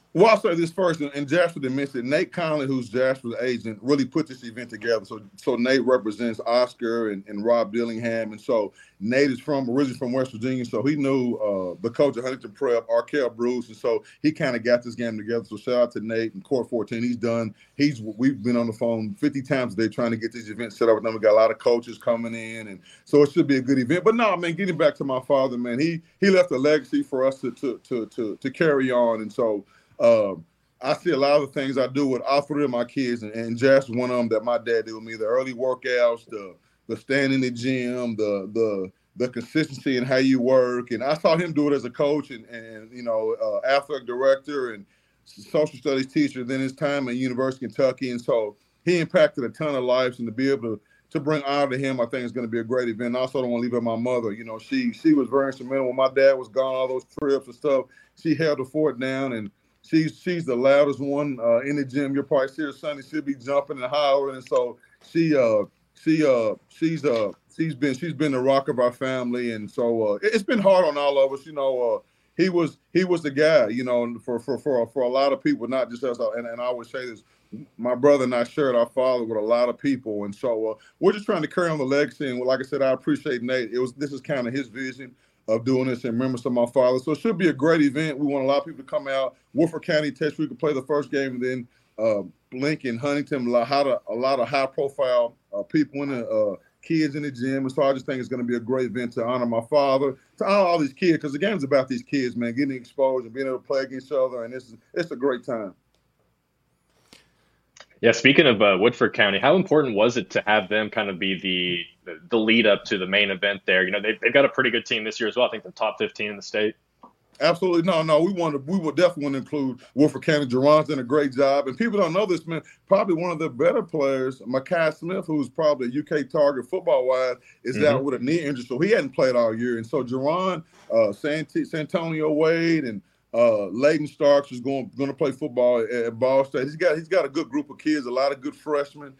Well, I'll say this first, and Jasper did mention Nate Conley, who's Jasper's agent, really put this event together. So Nate represents Oscar and Rob Dillingham, and so Nate is originally from West Virginia, so he knew the coach of Huntington Prep, Arkell Bruce, and so he kind of got this game together. So shout out to Nate and Court 14. We've been on the phone 50 times a day trying to get this event set up with them. We got a lot of coaches coming in, and so it should be a good event. But no, man, getting back to my father, man, he left a legacy for us to carry on, and so. I see a lot of the things I do with all three of my kids, and Jasper's one of them that my dad did with me. The early workouts, the staying in the gym, the consistency in how you work. And I saw him do it as a coach and athletic director and social studies teacher, then his time at University of Kentucky. And so he impacted a ton of lives, and to be able to bring honor to him, I think is going to be a great event. I also don't want to leave out my mother. You know, she was very instrumental when my dad was gone, all those trips and stuff. She held the fort down, and she's the loudest one in the gym. You'll probably see her Sunday. She'll be jumping and hollering, and so she's been the rock of our family. And so it's been hard on all of us. You know, he was the guy. You know, for a lot of people, not just us. And I always say this: my brother and I shared our father with a lot of people, and so we're just trying to carry on the legacy. And like I said, I appreciate Nate. This is kind of his vision of doing this in remembrance of my father. So it should be a great event. We want a lot of people to come out. Woodford County, Test, we could play the first game, and then Lincoln, Huntington, a lot of high-profile people in the kids in the gym. And so I just think it's going to be a great event to honor my father, to honor all these kids, because the game's about these kids, man, getting exposed and being able to play against each other, and it's a great time. Yeah, speaking of Woodford County, how important was it to have them kind of be the lead up to the main event there? You know, they've got a pretty good team this year as well. I think they're top 15 in the state. Absolutely. No. We would definitely want to include Woodford County. Jerron's done a great job. And people don't know this, man. Probably one of the better players, Makai Smith, who's probably a UK target football-wise, is out with a knee injury. So he hadn't played all year. And so Jerron, Santonio Wade, and Layden Starks is going to play football at Ball State. He's got a good group of kids, a lot of good freshmen.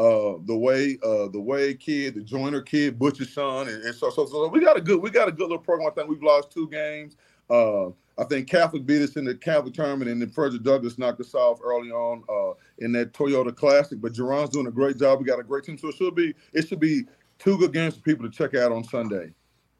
The Wade kid, the Joyner kid, Butcher's son, and so we got a good little program. I think we've lost 2 games. I think Catholic beat us in the Catholic tournament, and then Frederick Douglass knocked us off early on in that Toyota Classic. But Jerron's doing a great job. We got a great team, so it should be 2 good games for people to check out on Sunday.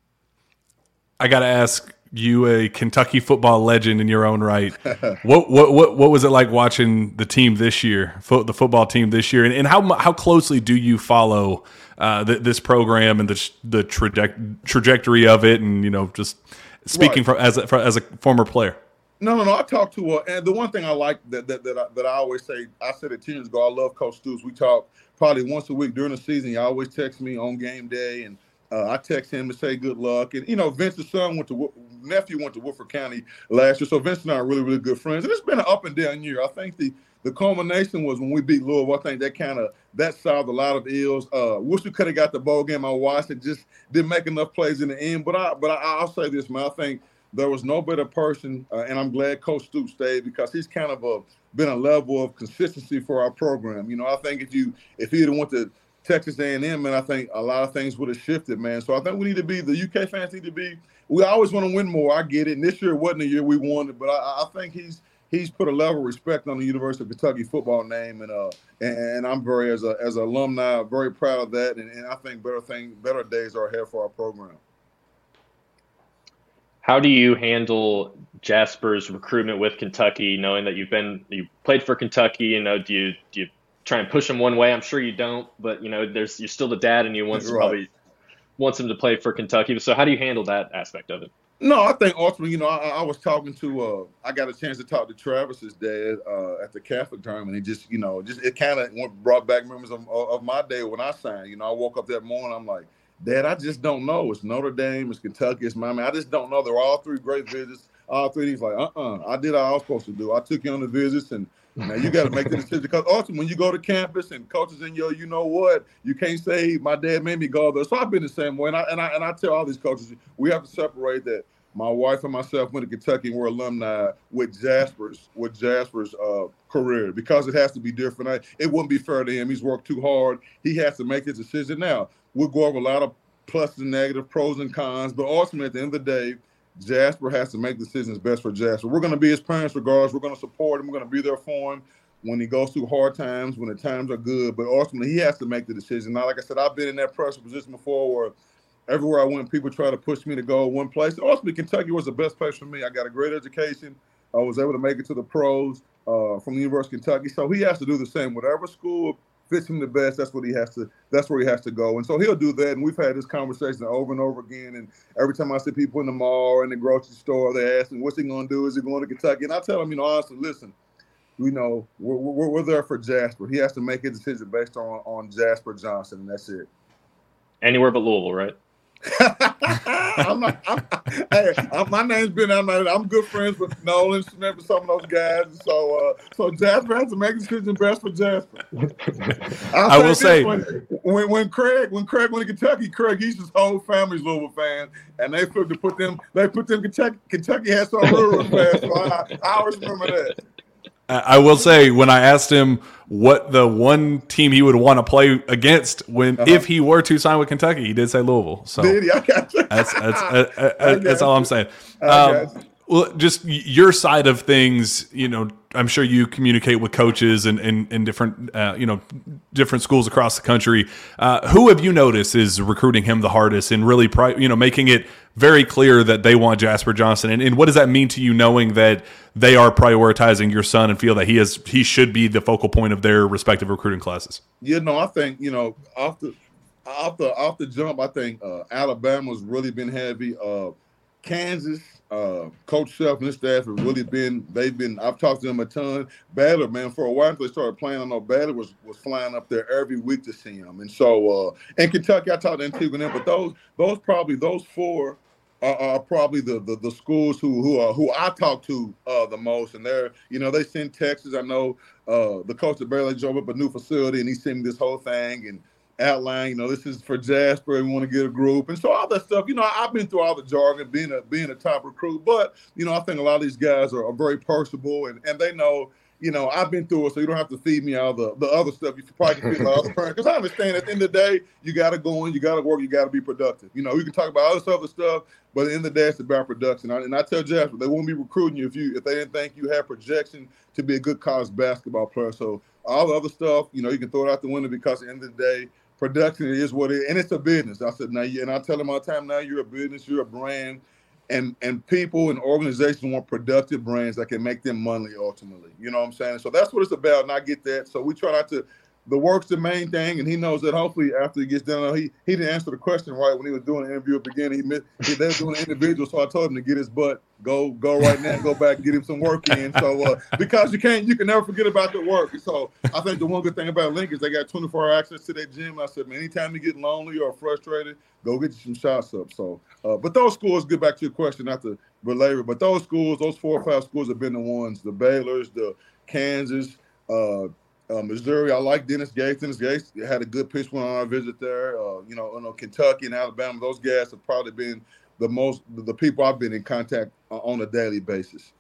I got to ask you, a Kentucky football legend in your own right, what was it like watching the team this year, the football team this year, and how closely do you follow this program and the trajectory of it, and just speaking right. as a former player? No. I talked to and the one thing I like that I always say, I said it 10 years ago, I love Coach Stoops. We talk probably once a week during the season. He always texts me on game day, and I text him to say good luck. And, Vince's nephew went to Woodford County last year. So Vince and I are really, really good friends. And it's been an up and down year. I think the culmination was when we beat Louisville. I think that solved a lot of ills. Wish we could have got the bowl game. I watched it, just didn't make enough plays in the end. But I'll say this, man. I think there was no better person, and I'm glad Coach Stoops stayed, because he's kind of been a level of consistency for our program. I think if he had went to Texas A&M, and I think a lot of things would have shifted, man. So I think the UK fans need to be, we always want to win more. I get it. And this year wasn't the year we wanted, but I think he's put a level of respect on the University of Kentucky football name, and I'm very, as an alumni, very proud of that. And I think better days are ahead for our program. How do you handle Jasper's recruitment with Kentucky, knowing that you played for Kentucky? Do you try and push him one way? I'm sure you don't, but you're still the dad, and you probably wants him to play for Kentucky. So how do you handle that aspect of it? No, I think ultimately, I was talking to, I got a chance to talk to Travis's dad at the Catholic tournament. He just it kind of brought back memories of my day when I signed. I woke up that morning, I'm like, Dad, I just don't know. It's Notre Dame, it's Kentucky, it's Miami. I just don't know. They're all 3 great visits. All 3. He's like, I did what I was supposed to do. I took you on the visits, and now you got to make the decision, because ultimately when you go to campus and coaches in you know what, you can't say my dad made me go there. So I've been the same way, and I tell all these coaches, we have to separate that. My wife and myself went to Kentucky and we're alumni with Jasper's career, because it has to be different. It wouldn't be fair to him. He's worked too hard. He has to make his decision now. We'll go over a lot of pluses and negatives, pros and cons, but ultimately at the end of the day, Jasper has to make decisions best for Jasper. We're going to be his parents regardless. We're going to support him. We're going to be there for him when he goes through hard times, when the times are good. But ultimately, he has to make the decision. Now, like I said, I've been in that pressure position before where everywhere I went, people try to push me to go one place. Ultimately, Kentucky was the best place for me. I got a great education. I was able to make it to the pros from the University of Kentucky. So he has to do the same. Whatever school fits him the best, that's where he has to go. And so he'll do that. And we've had this conversation over and over again. And every time I see people in the mall or in the grocery store, they ask me, what's he going to do? Is he going to Kentucky? And I tell them, honestly, listen, we're there for Jasper. He has to make a decision based on Jasper Johnson, and that's it. Anywhere but Louisville, right? My name's been out there. I'm good friends with Nolan Smith and some of those guys. So Jasper has to make a decision best for Jasper. I will say when Craig went to Kentucky, Craig Easton's whole family's Louisville fans, and they put them Kentucky had some real fast. So I always remember that. I will say, when I asked him what the one team he would want to play against if he were to sign with Kentucky, he did say Louisville. So did he? I got you. That's all I'm saying. Well, just your side of things, I'm sure you communicate with coaches and different, different schools across the country. Who have you noticed is recruiting him the hardest and really, making it very clear that they want Jasper Johnson? And what does that mean to you, knowing that they are prioritizing your son and feel that he should be the focal point of their respective recruiting classes? I think, off the jump, I think Alabama's really been heavy. Kansas, Coach Self and his staff have really I've talked to them a ton. Baylor, man, for a while until they started playing, I know Baylor was flying up there every week to see him. And so, in Kentucky, I talked to Antigua and them, but those four are probably the schools who I talk to the most. And they send Texas. I know the coach at Baylor drove up a new facility and he sent me this whole thing and outline, this is for Jasper, and we want to get a group. And so all that stuff, I've been through all the jargon, being a top recruit, but, I think a lot of these guys are very personable and they know, I've been through it, so you don't have to feed me all the other stuff. You probably can feed my other parents. Because I understand at the end of the day, you got to go in, you got to work, you got to be productive. You can talk about all this other stuff, but at the end of the day, it's about production. And I tell Jasper, they won't be recruiting you if they didn't think you had projection to be a good college basketball player. So all the other stuff, you can throw it out the window because at the end of the day, production is what it is, and it's a business. I said, and I tell them all the time, now you're a business, you're a brand, and people and organizations want productive brands that can make them money ultimately. You know what I'm saying? So that's what it's about, and I get that. So we try not to. The work's the main thing, and he knows that. Hopefully, after he gets done, he didn't answer the question right when he was doing the interview at the beginning. They were doing an individual, so I told him to get his butt, go right now, go back, get him some work in. So because you can never forget about the work. And so I think the one good thing about Lincoln is they got 24-hour access to their gym. I said, man, anytime you get lonely or frustrated, go get you some shots up. So, but those schools, get back to your question, not to belabor, but those 4 or 5 schools have been the ones, the Baylors, the Kansas, Missouri. I like Dennis Gates. Dennis Gates had a good pitch when on our visit there. Kentucky and Alabama, those guys have probably been the people I've been in contact on a daily basis.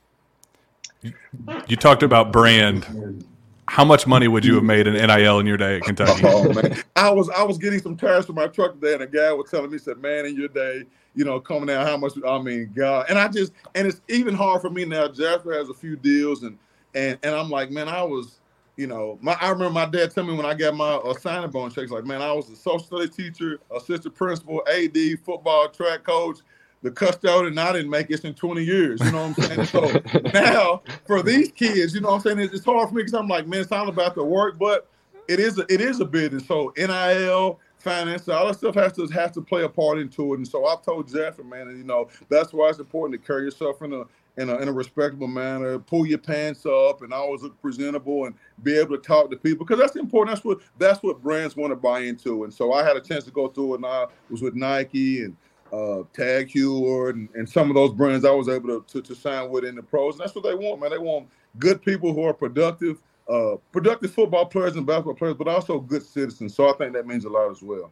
You talked about brand. How much money would you have made in NIL in your day at Kentucky? Oh, man. I was getting some tires for my truck today, and a guy was telling me, he said, man, in your day, coming out, how much, God. And it's even hard for me now. Jasper has a few deals, and I'm like, man, I remember my dad telling me when I got my signing bonus checks, like, man, I was a social studies teacher, assistant principal, AD, football, track coach, the custodian, and I didn't make this in 20 years. You know what I'm saying? So now for these kids, you know what I'm saying? It's hard for me because I'm like, man, it's all about the work, but it is a business. So NIL, finance, all that stuff has to play a part into it. And so I've told Jasper, man, and that's why it's important to carry yourself in a respectable manner, pull your pants up, and always look presentable, and be able to talk to people, because that's important. That's what brands want to buy into. And so I had a chance to go through it, and I was with Nike and Tag Heuer and some of those brands I was able to sign with in the pros. And that's what they want, man. They want good people who are productive football players and basketball players, but also good citizens. So I think that means a lot as well.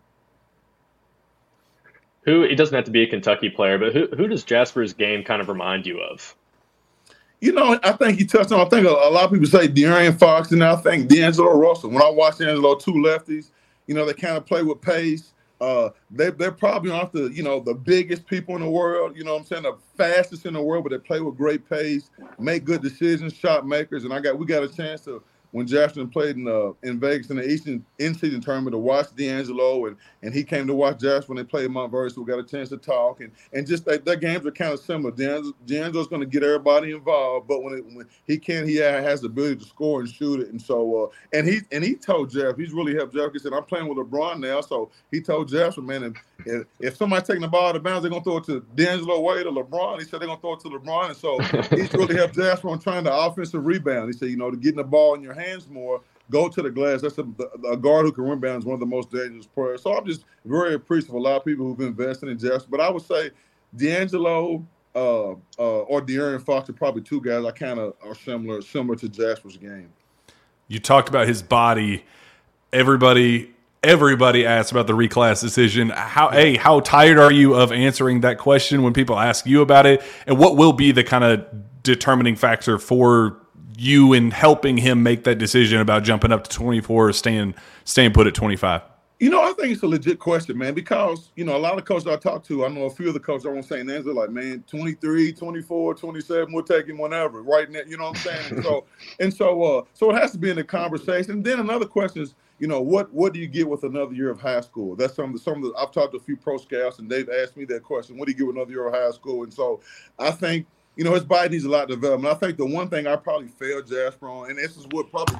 It doesn't have to be a Kentucky player, but who does Jasper's game kind of remind you of? I think he touched on, I think a lot of people say De'Aaron Fox, and I think D'Angelo Russell. When I watch D'Angelo, 2 lefties, they kind of play with pace. They're probably not the biggest people in the world, you know what I'm saying, the fastest in the world, but they play with great pace, make good decisions, shot makers. And we got a chance to, when Jefferson played in Vegas in the in-season tournament, to watch D'Angelo, and he came to watch Jasper when they played Montverde, so we got a chance to talk. And just their games are kind of similar. D'Angelo's going to get everybody involved, but when he has the ability to score and shoot it. And so, and he told Jeff, he's really helped Jeff. He said, I'm playing with LeBron now, so he told Jasper, man, if somebody's taking the ball out of bounds, they're going to throw it to D'Angelo Wade or LeBron. He said they're going to throw it to LeBron. And so he's really helped Jasper on trying to offensive rebound. He said, to getting the ball in your hands more, go to the glass. That's a guard who can rebound is one of the most dangerous players. So I'm just very appreciative of a lot of people who've invested in Jasper. But I would say D'Angelo or De'Aaron Fox are probably two guys I kind of are similar to Jasper's game. You talked about his body. Everybody asks about the reclass decision. How tired are you of answering that question when people ask you about it? And what will be the kind of determining factor for you in helping him make that decision about jumping up to 24 or staying put at 25? I think it's a legit question, man, because, a lot of coaches I talk to, I know a few of the coaches I won't say names, they're like, man, 23, 24, 27, we'll take him whenever, right now, you know what I'm saying? So it has to be in the conversation. And then another question is, what do you get with another year of high school? That's some of the I've talked to a few pro scouts, and they've asked me that question, what do you get with another year of high school? And so I think, his body needs a lot of development. I think the one thing I probably failed Jasper on, and this is what probably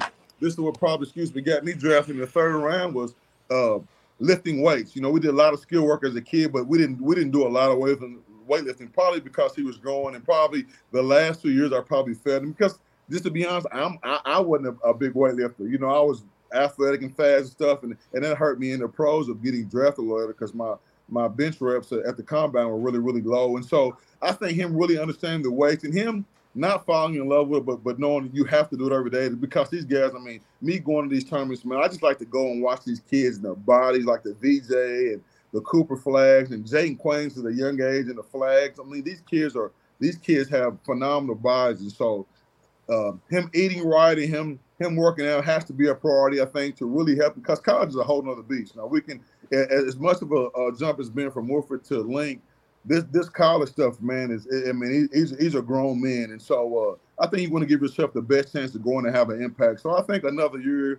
got me drafted in the third round, was lifting weights. We did a lot of skill work as a kid, but we didn't do a lot of weightlifting, probably because he was growing, and probably the last 2 years I probably failed him because, just to be honest, I wasn't a big weightlifter. I was athletic and fast and stuff, and that hurt me in the pros of getting drafted later because my bench reps at the combine were really, really low. And so I think him really understanding the weights and him not falling in love with it, but knowing you have to do it every day, because these guys, me going to these tournaments, man, I just like to go and watch these kids and their bodies, like the VJ and the Cooper Flags and Jayden Quains at a young age and the Flags. These kids have phenomenal bodies. And so him eating right and him working out has to be a priority, I think, to really help, because college is a whole nother beast. Now, we can, as much of a jump as been from Woodford to Link, this college stuff, man, he's a grown man. And so I think you want to give yourself the best chance to go in and have an impact. So I think another year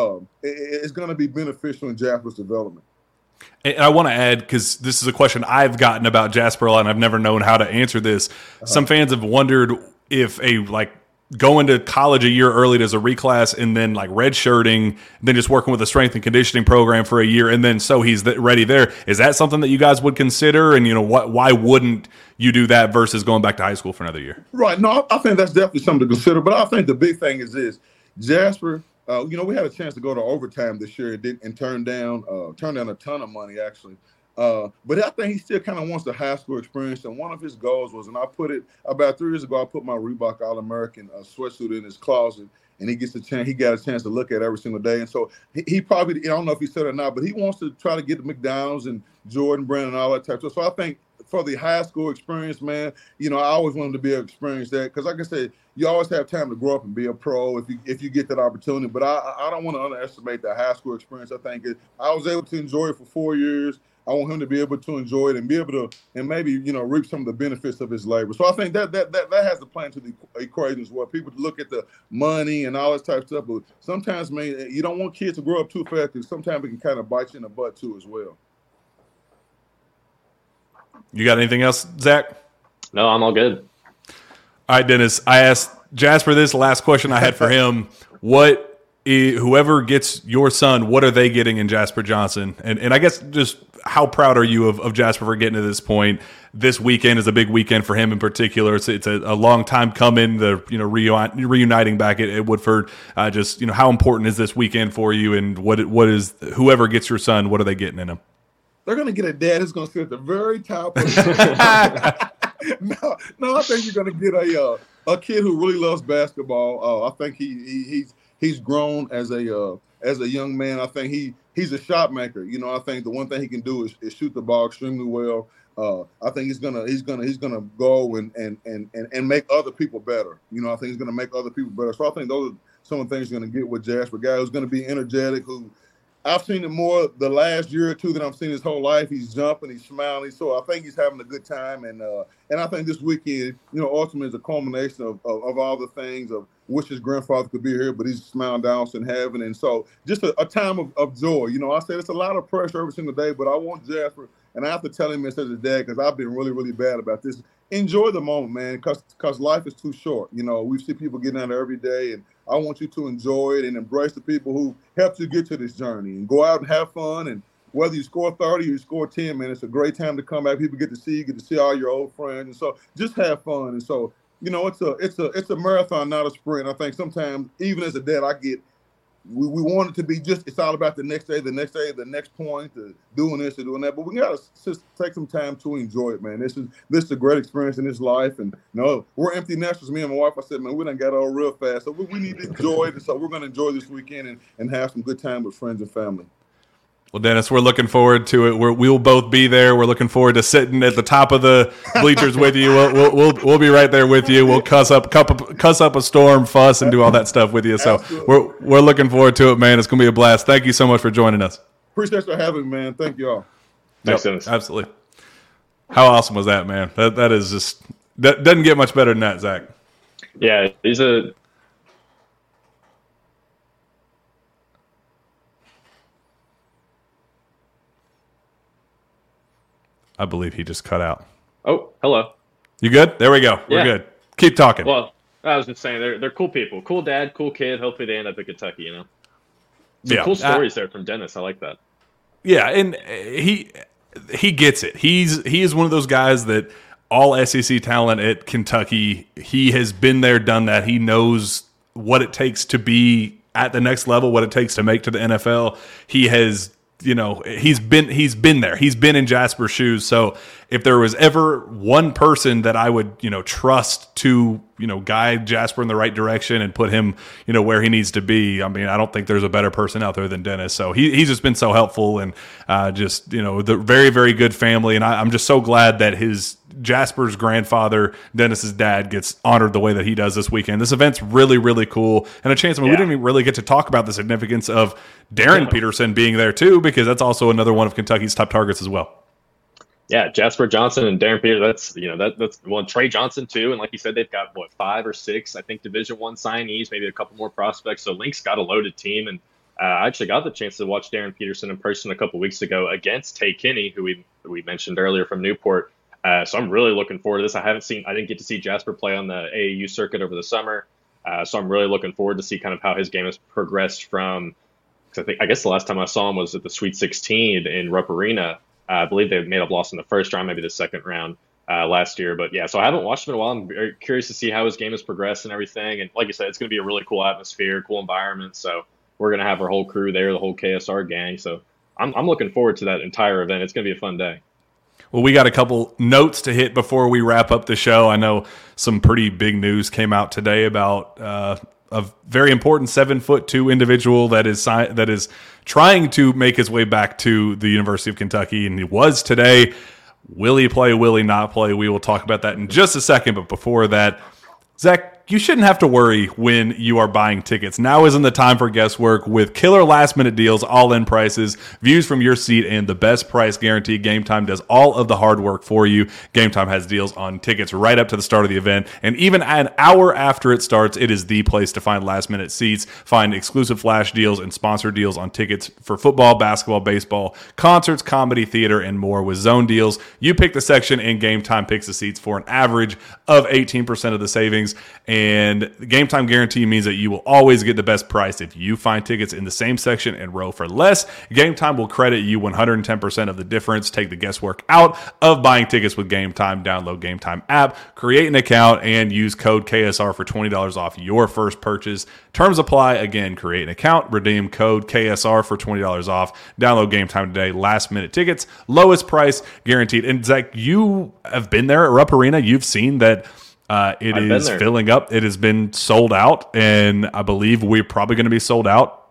is going to be beneficial in Jasper's development. And I want to add, because this is a question I've gotten about Jasper a lot, and I've never known how to answer this. Some fans have wondered if going to college a year early as a reclass and then redshirting, then just working with a strength and conditioning program for a year, and then so he's ready there. Is that something that you guys would consider? And why wouldn't you do that versus going back to high school for another year? Right. No, I think that's definitely something to consider. But I think the big thing is this: Jasper. We had a chance to go to overtime this year and turn down a ton of money, actually. But I think he still kind of wants the high school experience. And one of his goals was, and I put it about 3 years ago, I put my Reebok All-American sweatsuit in his closet, and he got a chance to look at it every single day. And so he probably, I don't know if he said it or not, but he wants to try to get the McDonald's and Jordan Brand and all that type of stuff. So I think for the high school experience, man, I always want him to be able to experience that. Because like I said, you always have time to grow up and be a pro if you get that opportunity. But I don't want to underestimate the high school experience. I think I was able to enjoy it for 4 years. I want him to be able to enjoy it and be able to, and maybe, reap some of the benefits of his labor. So I think that has to play into the equation as well. People look at the money and all this type of stuff, but sometimes, man, you don't want kids to grow up too fast, because sometimes it can kind of bite you in the butt too as well. You got anything else, Zach? No, I'm all good. All right, Dennis, I asked Jasper this last question I had for him. Whoever gets your son, what are they getting in Jasper Johnson? And I guess just how proud are you of Jasper for getting to this point? This weekend is a big weekend for him in particular. It's a long time coming, reuniting back at Woodford. How important is this weekend for you? And what is whoever gets your son, what are they getting in him? They're going to get a dad who's going to sit at the very top. No, I think you're going to get a kid who really loves basketball. I think he's grown as a young man. I think he's a shot maker. I think the one thing he can do is shoot the ball extremely well. I think he's gonna go and make other people better. I think he's gonna make other people better. So I think those are some of the things you're gonna get with Jasper. A guy who's gonna be energetic, who I've seen it more the last year or two than I've seen his whole life. He's jumping, he's smiling. So I think he's having a good time. And I think this weekend, ultimately is a culmination of all the things of wish his grandfather could be here, but he's smiling down in heaven. And so just a time of joy. I said it's a lot of pressure every single day, but I want Jasper, and I have to tell him this as a dad because I've been really, really bad about this. Enjoy the moment, man, because life is too short. We see people getting out there every day, and I want you to enjoy it and embrace the people who helped you get to this journey and go out and have fun. And whether you score 30 or you score 10, man, it's a great time to come back. People get to see all your old friends. And so just have fun. And so, it's a marathon, not a sprint. I think sometimes, even as a dad, we want it to be it's all about the next day, the next point, doing this or doing that. But we got to just take some time to enjoy it, man. This is a great experience in this life. And, we're empty nesters. Me and my wife, I said, man, we done got old real fast. So we need to enjoy it. And so we're going to enjoy this weekend and have some good time with friends and family. Well, Dennis, we're looking forward to it. We'll both be there. We're looking forward to sitting at the top of the bleachers with you. We'll be right there with you. We'll cuss up a storm, fuss, and do all that stuff with you. So we're looking forward to it, man. It's going to be a blast. Thank you so much for joining us. Appreciate you having me, man. Thank you all. Thanks, Dennis. Absolutely. How awesome was that, man? That is just doesn't get much better than that, Zach. Yeah, he's a. I believe he just cut out. Oh, hello. You good? There we go. We're good. Keep talking. Well, I was just saying they're cool people. Cool dad, cool kid. Hopefully they end up in Kentucky, Some cool stories there from Dennis. I like that. Yeah, and he gets it. He is one of those guys that all SEC talent at Kentucky, he has been there, done that. He knows what it takes to be at the next level, what it takes to make to the NFL. He has he's been there. He's been in Jasper's shoes. So if there was ever one person that I would, trust to, guide Jasper in the right direction and put him, where he needs to be, I mean, I don't think there's a better person out there than Dennis. So he's just been so helpful and the very, very good family. And I'm just so glad that Jasper's grandfather, Dennis's dad, gets honored the way that he does this weekend. This event's really, really cool. And a chance, we didn't even really get to talk about the significance of Darren Peterson being there too, because that's also another one of Kentucky's top targets as well. Yeah, Jasper Johnson and Darren Peterson, that's Trey Johnson too. And like you said, they've got 5 or 6, I think, Division I signees, maybe a couple more prospects. So Link's got a loaded team. And I actually got the chance to watch Darren Peterson in person a couple weeks ago against Tay Kinney, who we mentioned earlier from Newport. So I'm really looking forward to this. I didn't get to see Jasper play on the AAU circuit over the summer. So I'm really looking forward to see kind of how his game has progressed from, I guess the last time I saw him was at the Sweet 16 in Rupp Arena. I believe they may have lost in the first round, maybe the second round last year. But yeah, so I haven't watched him in a while. I'm very curious to see how his game has progressed and everything. And like you said, it's going to be a really cool atmosphere, cool environment. So we're going to have our whole crew there, the whole KSR gang. So I'm looking forward to that entire event. It's going to be a fun day. Well, we got a couple notes to hit before we wrap up the show. I know some pretty big news came out today about a very important 7'2" individual that is trying to make his way back to the University of Kentucky, and he was today. Will he play? Will he not play? We will talk about that in just a second. But before that, Zach, you shouldn't have to worry when you are buying tickets. Now isn't the time for guesswork with killer last-minute deals, all-in prices, views from your seat, and the best price guarantee. Game Time does all of the hard work for you. Game Time has deals on tickets right up to the start of the event, and even an hour after it starts, it is the place to find last-minute seats, find exclusive flash deals and sponsored deals on tickets for football, basketball, baseball, concerts, comedy, theater, and more. With zone deals, you pick the section, and Game Time picks the seats for an average of 18% of the savings. And the Game Time guarantee means that you will always get the best price if you find tickets in the same section and row for less. Game Time will credit you 110% of the difference. Take the guesswork out of buying tickets with Game Time. Download Game Time app, create an account, and use code KSR for $20 off your first purchase. Terms apply. Again, create an account, redeem code KSR for $20 off. Download Game Time today. Last minute tickets, lowest price guaranteed. And Zach, you have been there at Rupp Arena. You've seen that. It is filling up. It has been sold out, and I believe we're probably going to be sold out,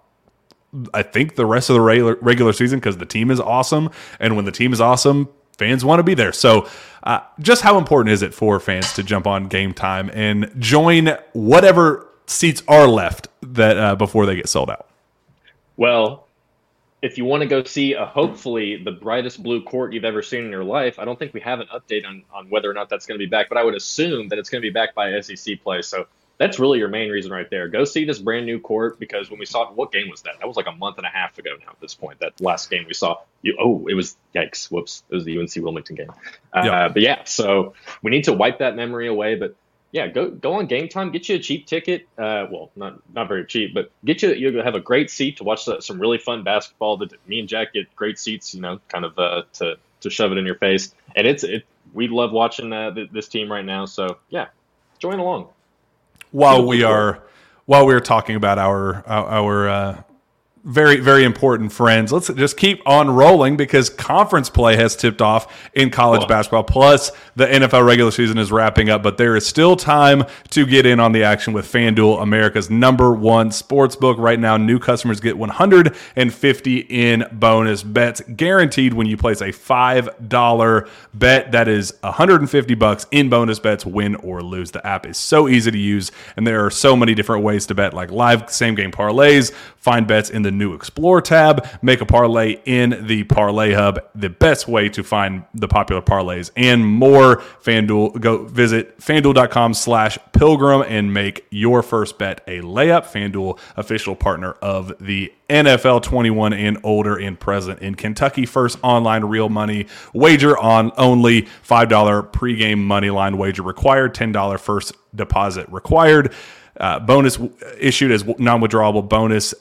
I think, the rest of the regular season, because the team is awesome, and when the team is awesome, fans want to be there. So just how important is it for fans to jump on Game Time and join whatever seats are left that before they get sold out? Well, if you want to go see hopefully the brightest blue court you've ever seen in your life, I don't think we have an update on whether or not that's going to be back, but I would assume that it's going to be back by SEC play. So that's really your main reason right there. Go see this brand new court, because when we saw it, what game was that? That was like a month and a half ago now at this point, that last game we saw. It was, yikes, whoops. It was the UNC Wilmington game. But yeah, so we need to wipe that memory away. But yeah, go on Game Time, get you a cheap ticket. Well, not very cheap, but you'll have a great seat to watch some really fun basketball. Me and Jack get great seats, kind of to shove it in your face. And we love watching this team right now. So yeah, join along. While we are talking about our very, very important friends, let's just keep on rolling, because conference play has tipped off in college basketball. Plus, the NFL regular season is wrapping up, but there is still time to get in on the action with FanDuel, America's #1 sportsbook. Right now, new customers get $150 in bonus bets guaranteed when you place a $5 bet. That is $150 in bonus bets, win or lose. The app is so easy to use, and there are so many different ways to bet, like live same-game parlays, find bets in the new Explore tab, make a parlay in the Parlay Hub, the best way to find the popular parlays, and more. FanDuel, go visit FanDuel.com/Pilgrim and make your first bet a layup. FanDuel, official partner of the NFL, 21 and older and present in Kentucky. First online real money wager on only $5 pregame money line wager required, $10 first deposit required. Bonus issued as non-withdrawable bonus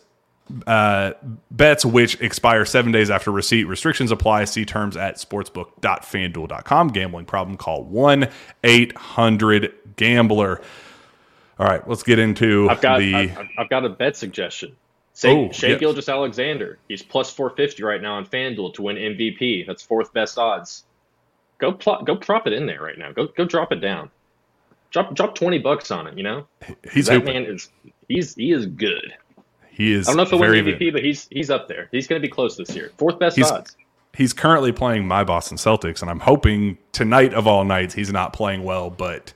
bets which expire 7 days after receipt. Restrictions apply. See terms at sportsbook.fanduel.com. Gambling problem? Call 1-800-GAMBLER. All right, let's get into I've got a bet suggestion. Shai Gilgeous-Alexander. He's plus 450 right now on FanDuel to win MVP. That's fourth best odds. Go drop it in there right now. Go drop it down. Drop $20 on it. He's that man is he is good. He is. I don't know if he'll win very MVP, good. But he's up there. He's going to be close this year. Fourth best odds. He's currently playing my Boston Celtics, and I'm hoping tonight of all nights he's not playing well. But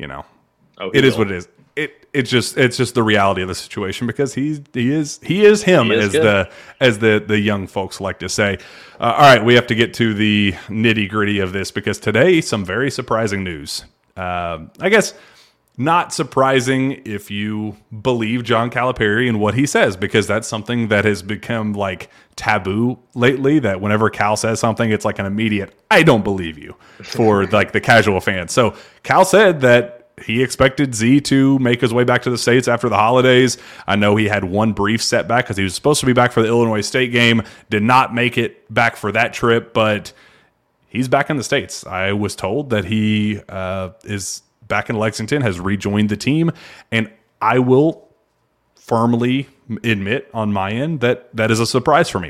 it is what it is. It's just the reality of the situation, because he is him, as the young folks like to say. All right, we have to get to the nitty gritty of this, because today some very surprising news. I guess. Not surprising if you believe John Calipari and what he says, because that's something that has become like taboo lately, that whenever Cal says something, it's like an immediate, I don't believe you, for like the casual fan. So Cal said that he expected Z to make his way back to the States after the holidays. I know he had one brief setback because he was supposed to be back for the Illinois State game, did not make it back for that trip, but he's back in the States. I was told that he is back in Lexington, has rejoined the team, and I will firmly admit on my end that is a surprise for me.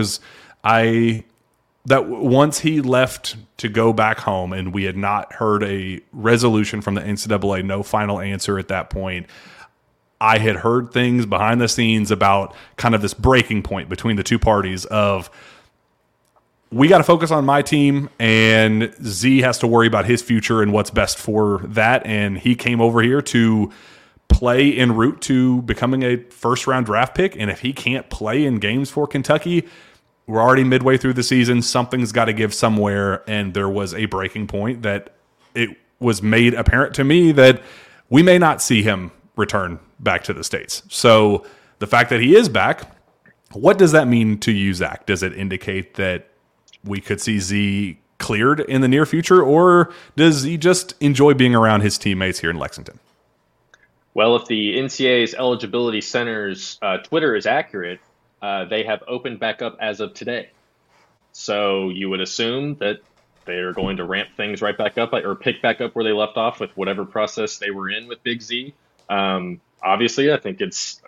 That once he left to go back home and we had not heard a resolution from the NCAA, no final answer at that point, I had heard things behind the scenes about kind of this breaking point between the two parties of, we got to focus on my team, and Z has to worry about his future and what's best for that. And he came over here to play en route to becoming a first-round draft pick. And if he can't play in games for Kentucky, we're already midway through the season. Something's got to give somewhere. And there was a breaking point that it was made apparent to me that we may not see him return back to the States. So the fact that he is back, what does that mean to you, Zach? Does it indicate that we could see Z cleared in the near future, or does he just enjoy being around his teammates here in Lexington? Well, if the NCAA's eligibility center's Twitter is accurate, they have opened back up as of today. So you would assume that they're going to ramp things right back up, or pick back up where they left off with whatever process they were in with Big Z. Obviously, I think there's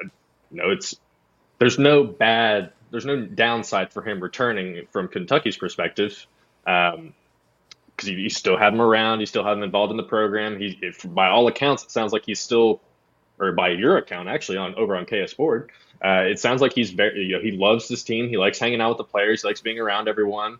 no downside for him returning from Kentucky's perspective, because you still have him around, you still have him involved in the program. By all accounts, it sounds like he's still, or by your account actually, over on KS Board, it sounds like he's very, he loves this team. He likes hanging out with the players. He likes being around everyone.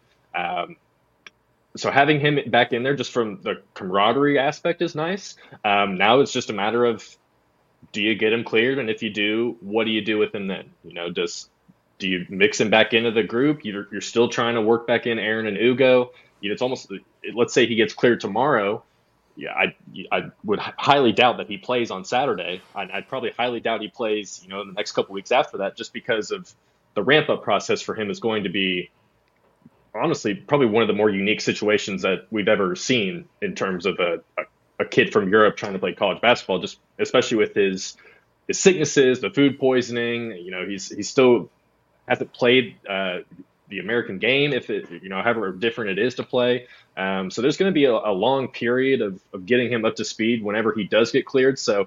So having him back in there just from the camaraderie aspect is nice. Now it's just a matter of, do you get him cleared? And if you do, what do you do with him then? do you mix him back into the group? You're still trying to work back in Aaron and Ugo. It's almost, let's say he gets cleared tomorrow. Yeah, I would highly doubt that he plays on Saturday. I'd probably highly doubt he plays, in the next couple weeks after that, just because of the ramp up process for him is going to be, honestly, probably one of the more unique situations that we've ever seen in terms of a kid from Europe trying to play college basketball, just especially with his sicknesses, the food poisoning. He still hasn't played the American game, if it, however different it is to play. So there's going to be a long period of getting him up to speed whenever he does get cleared. So,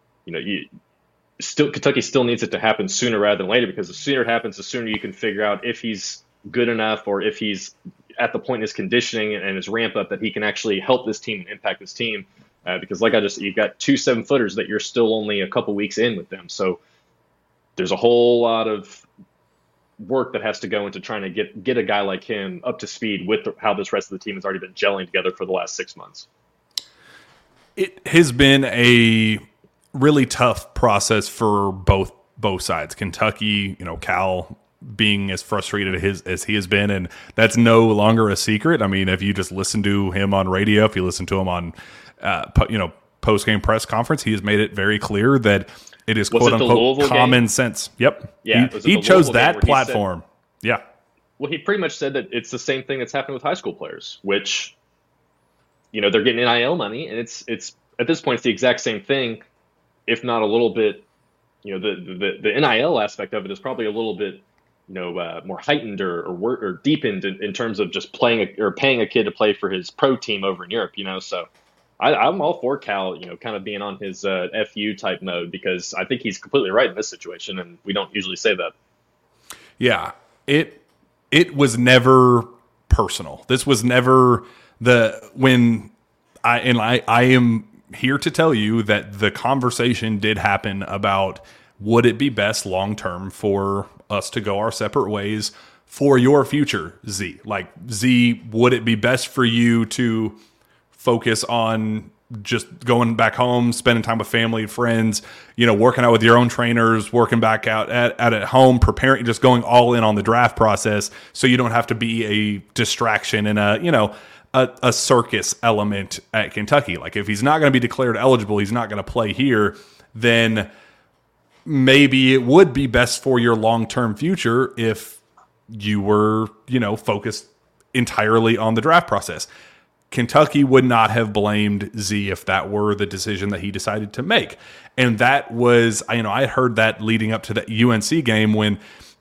Kentucky still needs it to happen sooner rather than later, because the sooner it happens, the sooner you can figure out if he's good enough or if he's at the point in his conditioning and his ramp up that he can actually help this team and impact this team. Because you've got 2 7-footers that you're still only a couple weeks in with them. So there's a whole lot of work that has to go into trying to get a guy like him up to speed with how this rest of the team has already been gelling together for the last 6 months. It has been a really tough process for both sides. Kentucky, Cal being as frustrated as he has been, and that's no longer a secret. I mean, if you just listen to him on radio, if you listen to him on post-game press conference, he has made it very clear that it is quote unquote common sense. Yep. Yeah. He chose that platform. Yeah. Well, he pretty much said that it's the same thing that's happened with high school players, which, they're getting NIL money, and it's at this point, it's the exact same thing, if not a little bit, the NIL aspect of it is probably a little bit, more heightened or deepened in terms of just paying a kid to play for his pro team over in Europe, So I'm all for Cal, kind of being on his FU type mode, because I think he's completely right in this situation, and we don't usually say that. Yeah, it was never personal. This was never I am here to tell you that the conversation did happen about, would it be best long term for us to go our separate ways for your future, Z? Like, Z, would it be best for you to focus on just going back home, spending time with family and friends, working out with your own trainers, working back out at home, preparing, just going all in on the draft process, so you don't have to be a distraction and a circus element at Kentucky? Like, if he's not going to be declared eligible, he's not going to play here, then maybe it would be best for your long-term future if you were, focused entirely on the draft process. Kentucky would not have blamed Z if that were the decision that he decided to make. And that was, I heard that leading up to the UNC game when,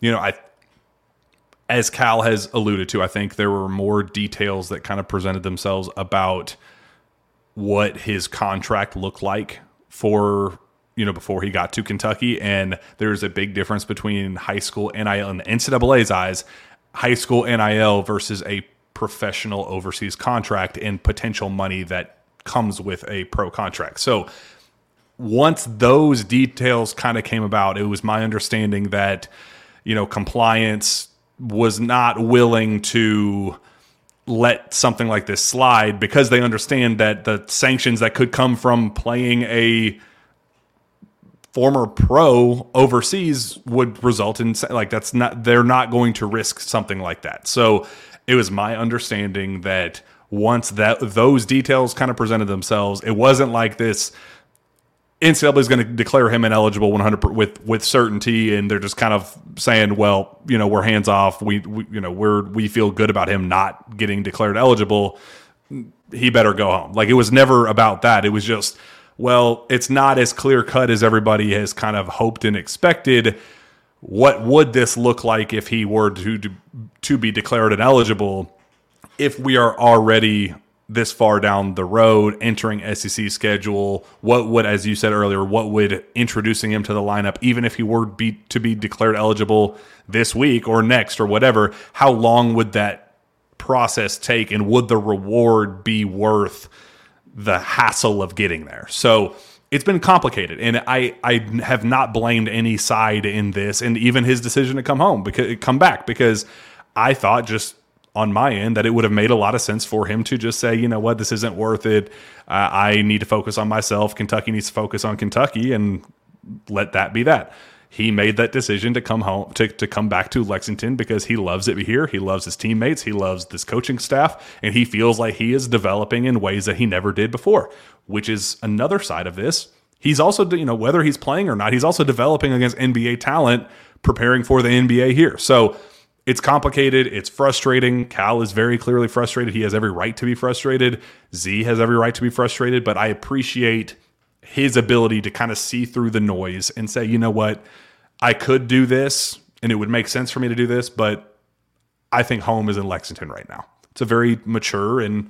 as Cal has alluded to, I think there were more details that kind of presented themselves about what his contract looked like for, before he got to Kentucky. And there's a big difference between high school NIL in the NCAA's eyes, high school NIL versus a professional overseas contract and potential money that comes with a pro contract. So once those details kind of came about, it was my understanding that, compliance was not willing to let something like this slide, because they understand that the sanctions that could come from playing a former pro overseas would result in, they're not going to risk something like that. So it was my understanding that once those details kind of presented themselves, it wasn't like this NCAA is going to declare him ineligible 100% with certainty, and they're just kind of saying, well, we're hands off. We feel good about him not getting declared eligible. He better go home. Like, it was never about that. It was just, well, it's not as clear cut as everybody has kind of hoped and expected. What would this look like if he were to be declared ineligible, if we are already this far down the road entering SEC schedule? What would, as you said earlier, what would introducing him to the lineup, even if he were to be declared eligible this week or next or whatever, how long would that process take, and would the reward be worth the hassle of getting there? So it's been complicated, and I have not blamed any side in this, and even his decision to come back, because I thought, just on my end, that it would have made a lot of sense for him to just say, you know what, this isn't worth it. I need to focus on myself. Kentucky needs to focus on Kentucky, and let that be that. he made that decision to come home, to come back to Lexington because he loves it here. He loves his teammates. He loves this coaching staff, and he feels like he is developing in ways that he never did before, which is another side of this. He's also, whether he's playing or not, he's also developing against NBA talent, preparing for the NBA here. So it's complicated. It's frustrating. Cal is very clearly frustrated. He has every right to be frustrated. Z has every right to be frustrated, but I appreciate his ability to kind of see through the noise and say, you know what, I could do this and it would make sense for me to do this, but I think home is in Lexington right now. It's a very mature and,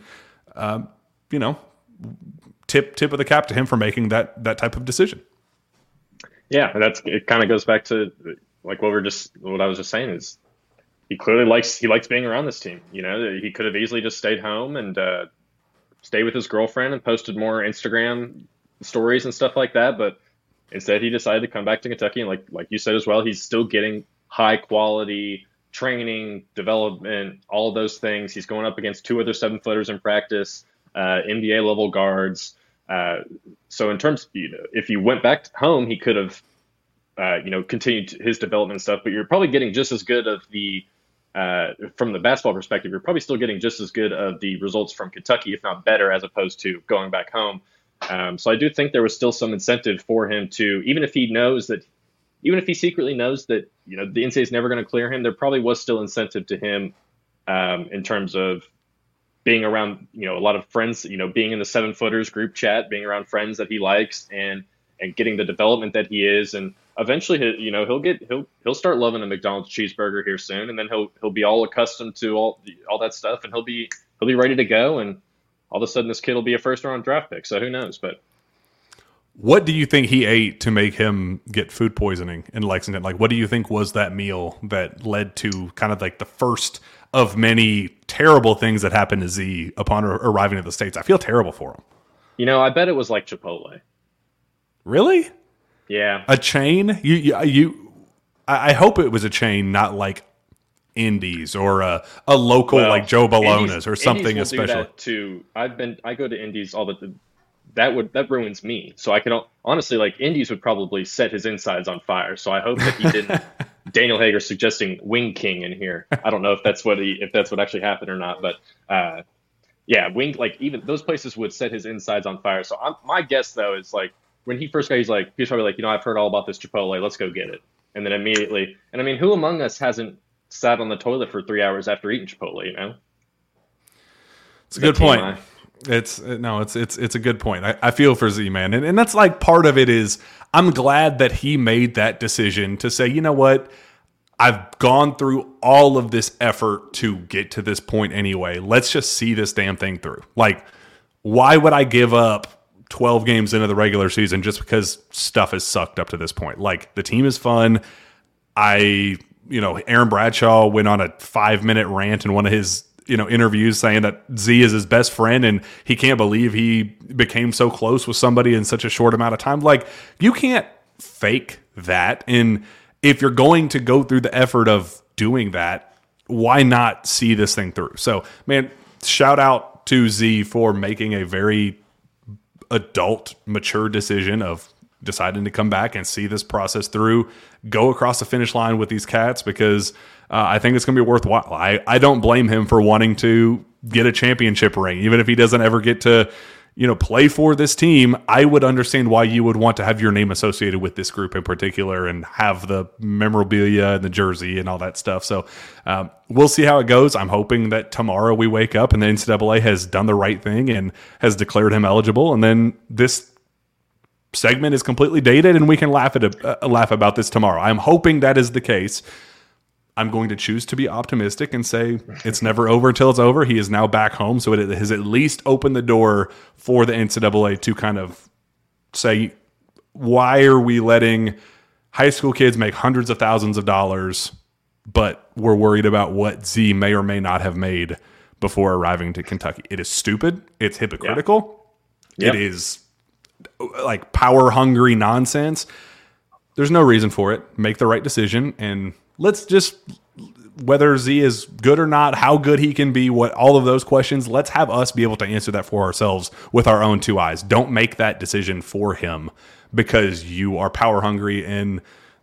tip of the cap to him for making that type of decision. Yeah, it kind of goes back to like what I was just saying is he clearly likes being around this team. He could have easily just stayed home and stayed with his girlfriend and posted more Instagram stories and stuff like that, but instead he decided to come back to Kentucky, and like you said as well, he's still getting high quality training, development, all of those things. He's going up against 2 other 7-footers in practice, NBA level guards. So in terms, if he went back home, he could have, continued his development stuff. But you're probably getting just as good of the, from the basketball perspective, you're probably still getting just as good of the results from Kentucky, if not better, as opposed to going back home. So I do think there was still some incentive for him to, even if he secretly knows that, the NCAA is never going to clear him, there probably was still incentive to him in terms of being around, a lot of friends, being in the 7-footers group chat, being around friends that he likes and getting the development that he is. And eventually, he'll start loving a McDonald's cheeseburger here soon. And then he'll be all accustomed to all that stuff, and he'll be ready to go. And all of a sudden this kid will be a 1st-round draft pick. So who knows? But what do you think he ate to make him get food poisoning in Lexington? Like, what do you think was that meal that led to kind of like the first of many terrible things that happened to Z upon arriving to the States? I feel terrible for him. I bet it was like Chipotle. Really? Yeah. A chain? I hope it was a chain, not like Indies or a local like Joe Bologna's or something Indies will especially. Do that too. I go to Indies all the that ruins me. So I could honestly, like, Indies would probably set his insides on fire. So I hope that he didn't. Daniel Hager suggesting Wing King in here. I don't know if that's what actually happened or not, but Wing, like, even those places would set his insides on fire. So my guess though is like when he first got, he's probably like, I've heard all about this Chipotle. Let's go get it. And then immediately, and I mean, who among us hasn't sat on the toilet for 3 hours after eating Chipotle? It's a good point. It's a good point. I feel for Z, man. And that's like part of it is I'm glad that he made that decision to say, you know what? I've gone through all of this effort to get to this point anyway. Let's just see this damn thing through. Like, why would I give up 12 games into the regular season just because stuff has sucked up to this point? Like, the team is fun. Aaron Bradshaw went on a 5-minute rant in one of his interviews saying that Z is his best friend and he can't believe he became so close with somebody in such a short amount of time. Like, you can't fake that. And if you're going to go through the effort of doing that, why not see this thing through? So, man, shout out to Z for making a very adult, mature decision of deciding to come back and see this process through, go across the finish line with these cats, because I think it's going to be worthwhile. I don't blame him for wanting to get a championship ring, even if he doesn't ever get to, play for this team. I would understand why you would want to have your name associated with this group in particular and have the memorabilia and the jersey and all that stuff. So we'll see how it goes. I'm hoping that tomorrow we wake up and the NCAA has done the right thing and has declared him eligible. And then this segment is completely dated and we can laugh about this tomorrow. I'm hoping that is the case. I'm going to choose to be optimistic and say it's never over until it's over. He is now back home, so it has at least opened the door for the NCAA to kind of say, why are we letting high school kids make hundreds of thousands of dollars, but we're worried about what Z may or may not have made before arriving to Kentucky? It is stupid. It's hypocritical. Yeah. Yep. It is like power-hungry nonsense. There's no reason for it. Make the right decision, and let's just, whether Z is good or not, how good he can be, what all of those questions, let's have us be able to answer that for ourselves with our own 2 eyes. Don't make that decision for him because you are power hungry and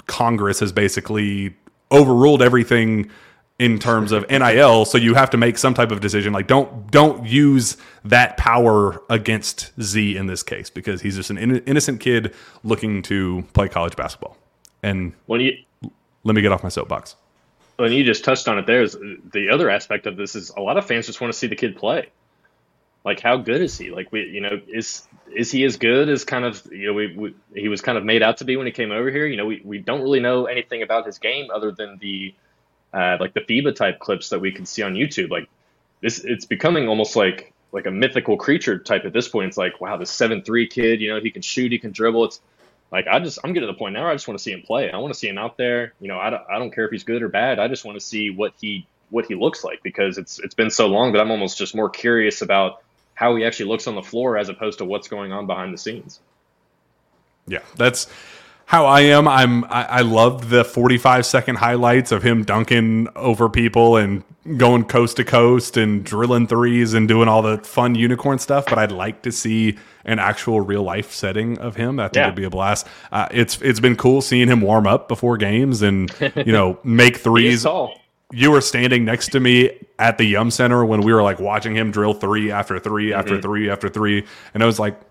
Congress has basically overruled everything in terms of NIL, so you have to make some type of decision. Like, don't use that power against Z in this case, because he's just an innocent kid looking to play college basketball. And let me get off my soapbox. When you just touched on it, there's the other aspect of this is a lot of fans just want to see the kid play. Like, how good is he? Like, is he as good as kind of, he was kind of made out to be when he came over here? We don't really know anything about his game other than the FIBA type clips that we can see on YouTube. Like it's becoming almost like a mythical creature type at this point. It's like, wow, this 7'3" kid, he can shoot, he can dribble. It's like, I'm getting to the point now where I just want to see him play. I want to see him out there. I don't care if he's good or bad. I just want to see what he looks like, because it's been so long that I'm almost just more curious about how he actually looks on the floor as opposed to what's going on behind the scenes. Yeah, that's how I am. I loved the 45-second highlights of him dunking over people and going coast to coast and drilling threes and doing all the fun unicorn stuff. But I'd like to see an actual real life setting of him. I think it'd be a blast. It's been cool seeing him warm up before games and make threes. You were standing next to me at the Yum Center when we were like watching him drill three after three after three after three, and I was like,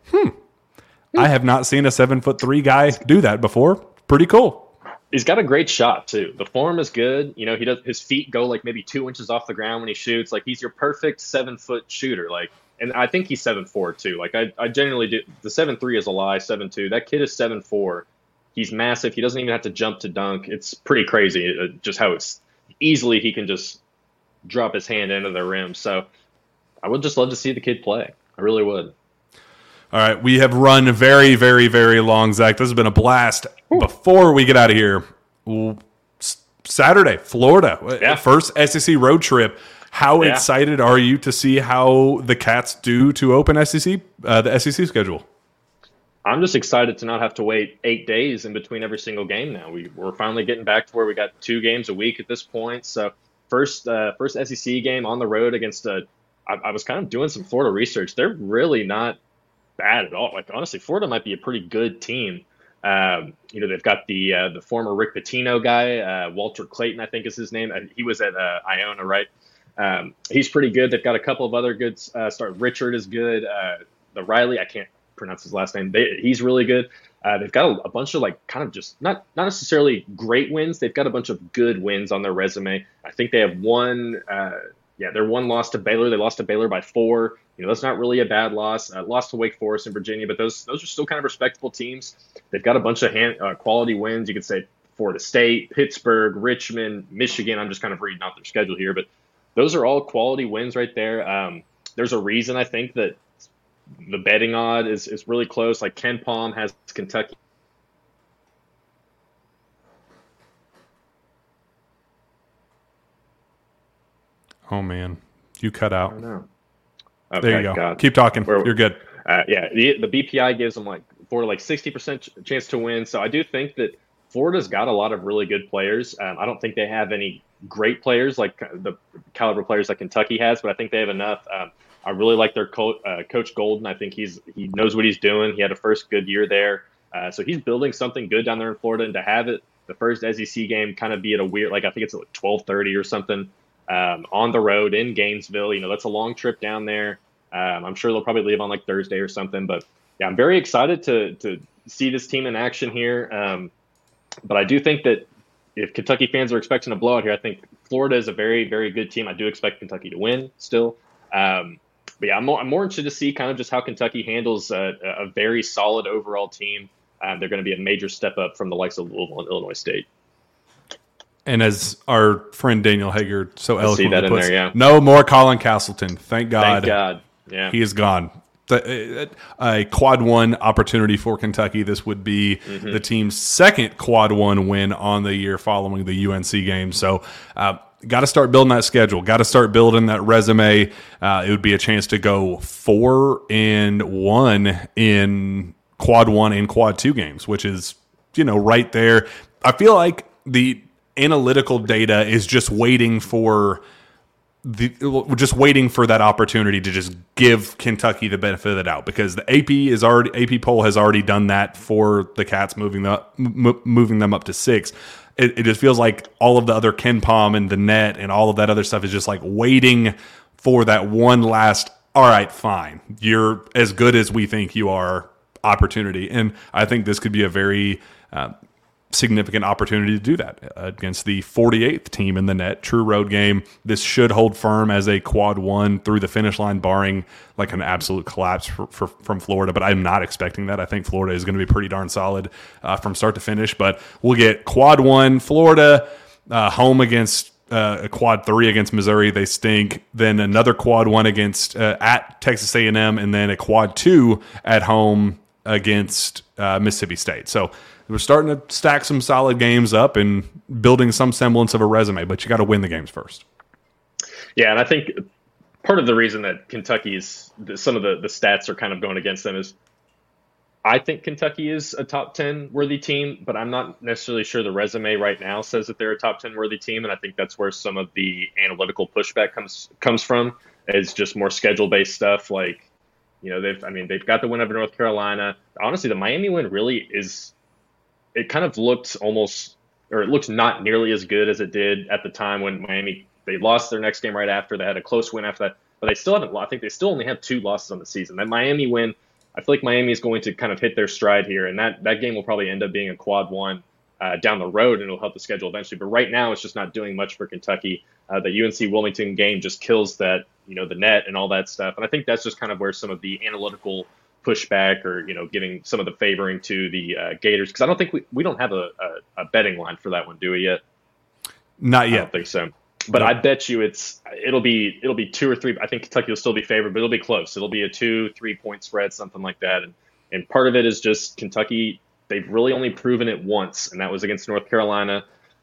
I have not seen a 7'3" guy do that before. Pretty cool. He's got a great shot too. The form is good. His feet go like maybe 2 inches off the ground when he shoots. Like, he's your perfect 7-foot shooter. Like, and I think he's 7'4" too. Like, I genuinely do. The 7'3" is a lie. 7'2". That kid is 7'4". He's massive. He doesn't even have to jump to dunk. It's pretty crazy just how easily he can just drop his hand into the rim. So I would just love to see the kid play. I really would. All right, we have run very, very, very long, Zach. This has been a blast. Before we get out of here, Saturday, Florida, first SEC road trip. How excited are you to see how the Cats do to open the SEC schedule? I'm just excited to not have to wait 8 days in between every single game now. We're finally getting back to where we got 2 games a week at this point. So first SEC game on the road against I was kind of doing some Florida research. They're really not bad at all. Like, honestly, Florida might be a pretty good team. They've got the former Rick Pitino guy, Walter Clayton, I think is his name. He was at Iona, right? He's pretty good. They've got a couple of other good start. Richard is good. The Riley, I can't pronounce his last name. He's really good. They've got a bunch of kind of just not necessarily great wins. They've got a bunch of good wins on their resume. I think they have one. Their one loss to Baylor. They lost to Baylor by 4. That's not really a bad loss. Lost to Wake Forest in Virginia, but those are still kind of respectable teams. They've got a bunch of quality wins. You could say Florida State, Pittsburgh, Richmond, Michigan. I'm just kind of reading off their schedule here, but those are all quality wins right there. There's a reason I think that the betting odd is really close. Like, Ken Palm has Kentucky. Oh, man. You cut out. I know. Okay, there you go. God. Keep talking. You're good. The BPI gives them Florida 60% chance to win. So I do think that Florida's got a lot of really good players. I don't think they have any great players like the caliber players that Kentucky has, but I think they have enough. I really like their Coach Golden. I think he knows what he's doing. He had a first good year there. So he's building something good down there in Florida, and to have it, the first SEC game kind of be at a weird, I think it's at 12:30 or something. On the road in Gainesville. That's a long trip down there. I'm sure they'll probably leave on Thursday or something. But yeah, I'm very excited to see this team in action here. But I do think that if Kentucky fans are expecting a blowout here, I think Florida is a very, very good team. I do expect Kentucky to win still. But yeah, I'm more interested to see kind of just how Kentucky handles a very solid overall team. They're going to be a major step up from the likes of Louisville and Illinois State. And as our friend Daniel Hager so eloquently puts, no more Colin Castleton. Thank God. Thank God. Yeah. He is gone. A quad 1 opportunity for Kentucky. This would be the team's second quad 1 win on the year following the UNC game. So got to start building that schedule. Got to start building that resume. It would be a chance to go 4-1 in quad 1 and quad 2 games, which is, right there. I feel like the analytical data is just waiting for just waiting for that opportunity to just give Kentucky the benefit of the doubt, because the AP poll has already done that for the Cats, moving them up to 6. It just feels like all of the other KenPom and the net and all of that other stuff is just like waiting for that one last, all right, fine, you're as good as we think you are opportunity. And I think this could be a very significant opportunity to do that against the 48th team in the net. True road game. This should hold firm as a quad 1 through the finish line, barring like an absolute collapse from Florida. But I'm not expecting that. I think Florida is going to be pretty darn solid from start to finish. But we'll get quad 1 Florida home against a quad 3 against Missouri. They stink. Then another quad 1 against at Texas A&M, and then a quad 2 at home against Mississippi State. So we're starting to stack some solid games up and building some semblance of a resume, but you got to win the games first. Yeah, and I think part of the reason that Kentucky's some of the stats are kind of going against them is I think Kentucky is a top 10 worthy team, but I'm not necessarily sure the resume right now says that they're a top 10 worthy team, and I think that's where some of the analytical pushback comes from, is just more schedule-based stuff. Like, you know, they've got the win over North Carolina. Honestly, the Miami win really is. It kind of looked it looked not nearly as good as it did at the time when Miami, they lost their next game right after. They had a close win after that, but they still haven't. I think they still only have 2 losses on the season. That Miami win, I feel like Miami is going to kind of hit their stride here, and that game will probably end up being a quad 1 down the road, and it'll help the schedule eventually. But right now, it's just not doing much for Kentucky. The UNC Wilmington game just kills that, you know, the net and all that stuff, and I think that's just kind of where some of the analytical pushback, or, you know, giving some of the favoring to the Gators, because I don't think we don't have a betting line for that one, do we yet? Not yet. I don't think so. But I bet you it'll be 2 or 3. I think Kentucky will still be favored, but it'll be close. It'll be a 2-3 point spread, something like that. And part of it is just Kentucky. They've really only proven it once, and that was against North Carolina.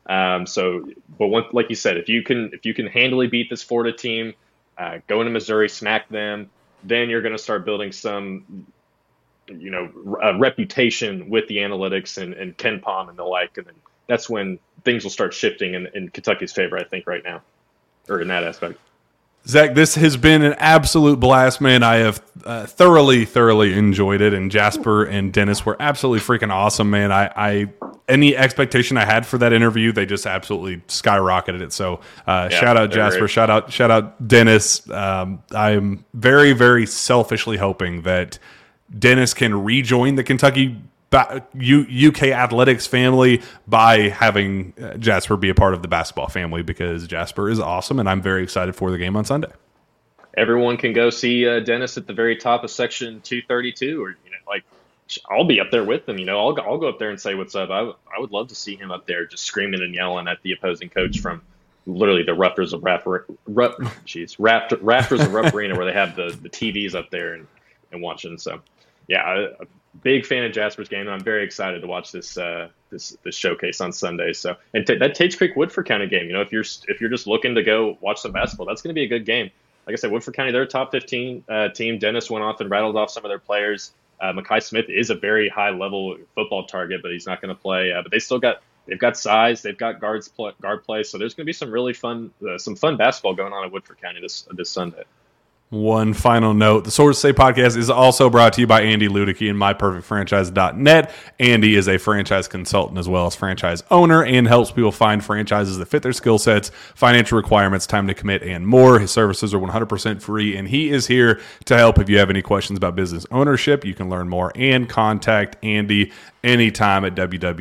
Like you said, if you can handily beat this Florida team, go into Missouri, smack them, then you're going to start building some, you know, reputation with the analytics and KenPom and the like, and then that's when things will start shifting in Kentucky's favor, I think, right now, or in that aspect. Zach, this has been an absolute blast, man. I have thoroughly enjoyed it, and Jasper and Dennis were absolutely freaking awesome, man. I any expectation I had for that interview, they just absolutely skyrocketed it. So shout out Jasper, great. shout out Dennis. I'm very selfishly hoping that Dennis can rejoin the Kentucky UK athletics family by having Jasper be a part of the basketball family, because Jasper is awesome, and I'm very excited for the game on Sunday. Everyone can go see Dennis at the very top of section 232, or, you know, like, I'll be up there with them. You know, I'll go up there and say what's up. I would love to see him up there just screaming and yelling at the opposing coach from literally the rafters of Rupp Arena, where they have the TVs up there and watching. So, yeah, a big fan of Jasper's game, and I'm very excited to watch this showcase on Sunday. So, and that Tates Creek Woodford County game, you know, if you're just looking to go watch some basketball, that's going to be a good game. Like I said, Woodford County, they're a top 15 team. Dennis went off and rattled off some of their players. Mekhi Smith is a very high level football target, but he's not going to play. But they've got size, they've got guard play. So there's going to be some really fun basketball going on at Woodford County this Sunday. One final note, the Sources Say podcast is also brought to you by Andy Ludicky and MyPerfectFranchise.net. Andy is a franchise consultant as well as franchise owner, and helps people find franchises that fit their skill sets, financial requirements, time to commit, and more. His services are 100% free, and he is here to help. If you have any questions about business ownership, you can learn more and contact Andy anytime at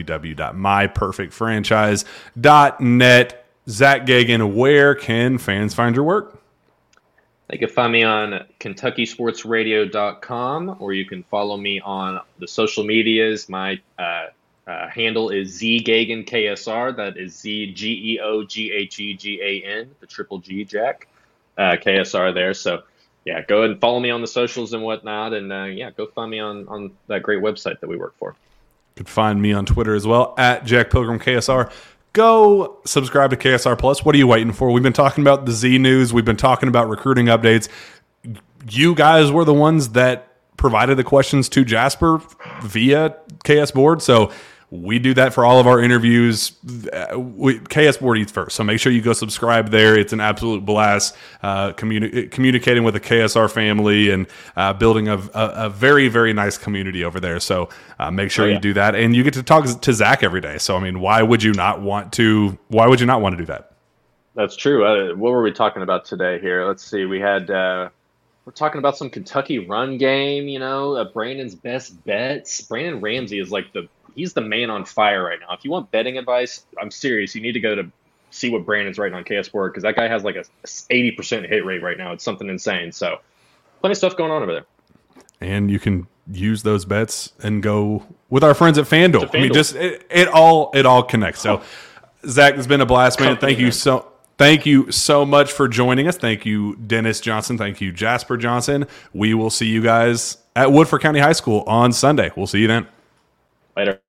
www.myperfectfranchise.net. Zach Gagan, where can fans find your work? They can find me on KentuckySportsRadio.com, or you can follow me on the social medias. My handle is ZGaganKSR. That is ZGEOGHEGAN, the triple G Jack, KSR there. So, yeah, go ahead and follow me on the socials and whatnot, and go find me on that great website that we work for. You can find me on Twitter as well, at Jack Pilgrim KSR. Go subscribe to KSR Plus. What are you waiting for? We've been talking about the Z News. We've been talking about recruiting updates. You guys were the ones that provided the questions to Jasper via KS Board. So We do that for all of our interviews. KS Board Eats First. So make sure you go subscribe there. It's an absolute blast communicating with the KSR family and building a very, very nice community over there. So make sure you do that. And you get to talk to Zach every day. So, I mean, why would you not want to do that? That's true. What were we talking about today here? Let's see. We had we're talking about some Kentucky run game, Brandon's best bets. Brandon Ramsey is he's the man on fire right now. If you want betting advice, I'm serious. You need to go to see what Brandon's writing on KS Board, because that guy has like a 80% hit rate right now. It's something insane. So plenty of stuff going on over there. And you can use those bets and go with our friends at FanDuel. I mean, just it all connects. So Zach, it's been a blast, man. Thank you so much for joining us. Thank you, Dennis Johnson. Thank you, Jasper Johnson. We will see you guys at Woodford County High School on Sunday. We'll see you then. Later.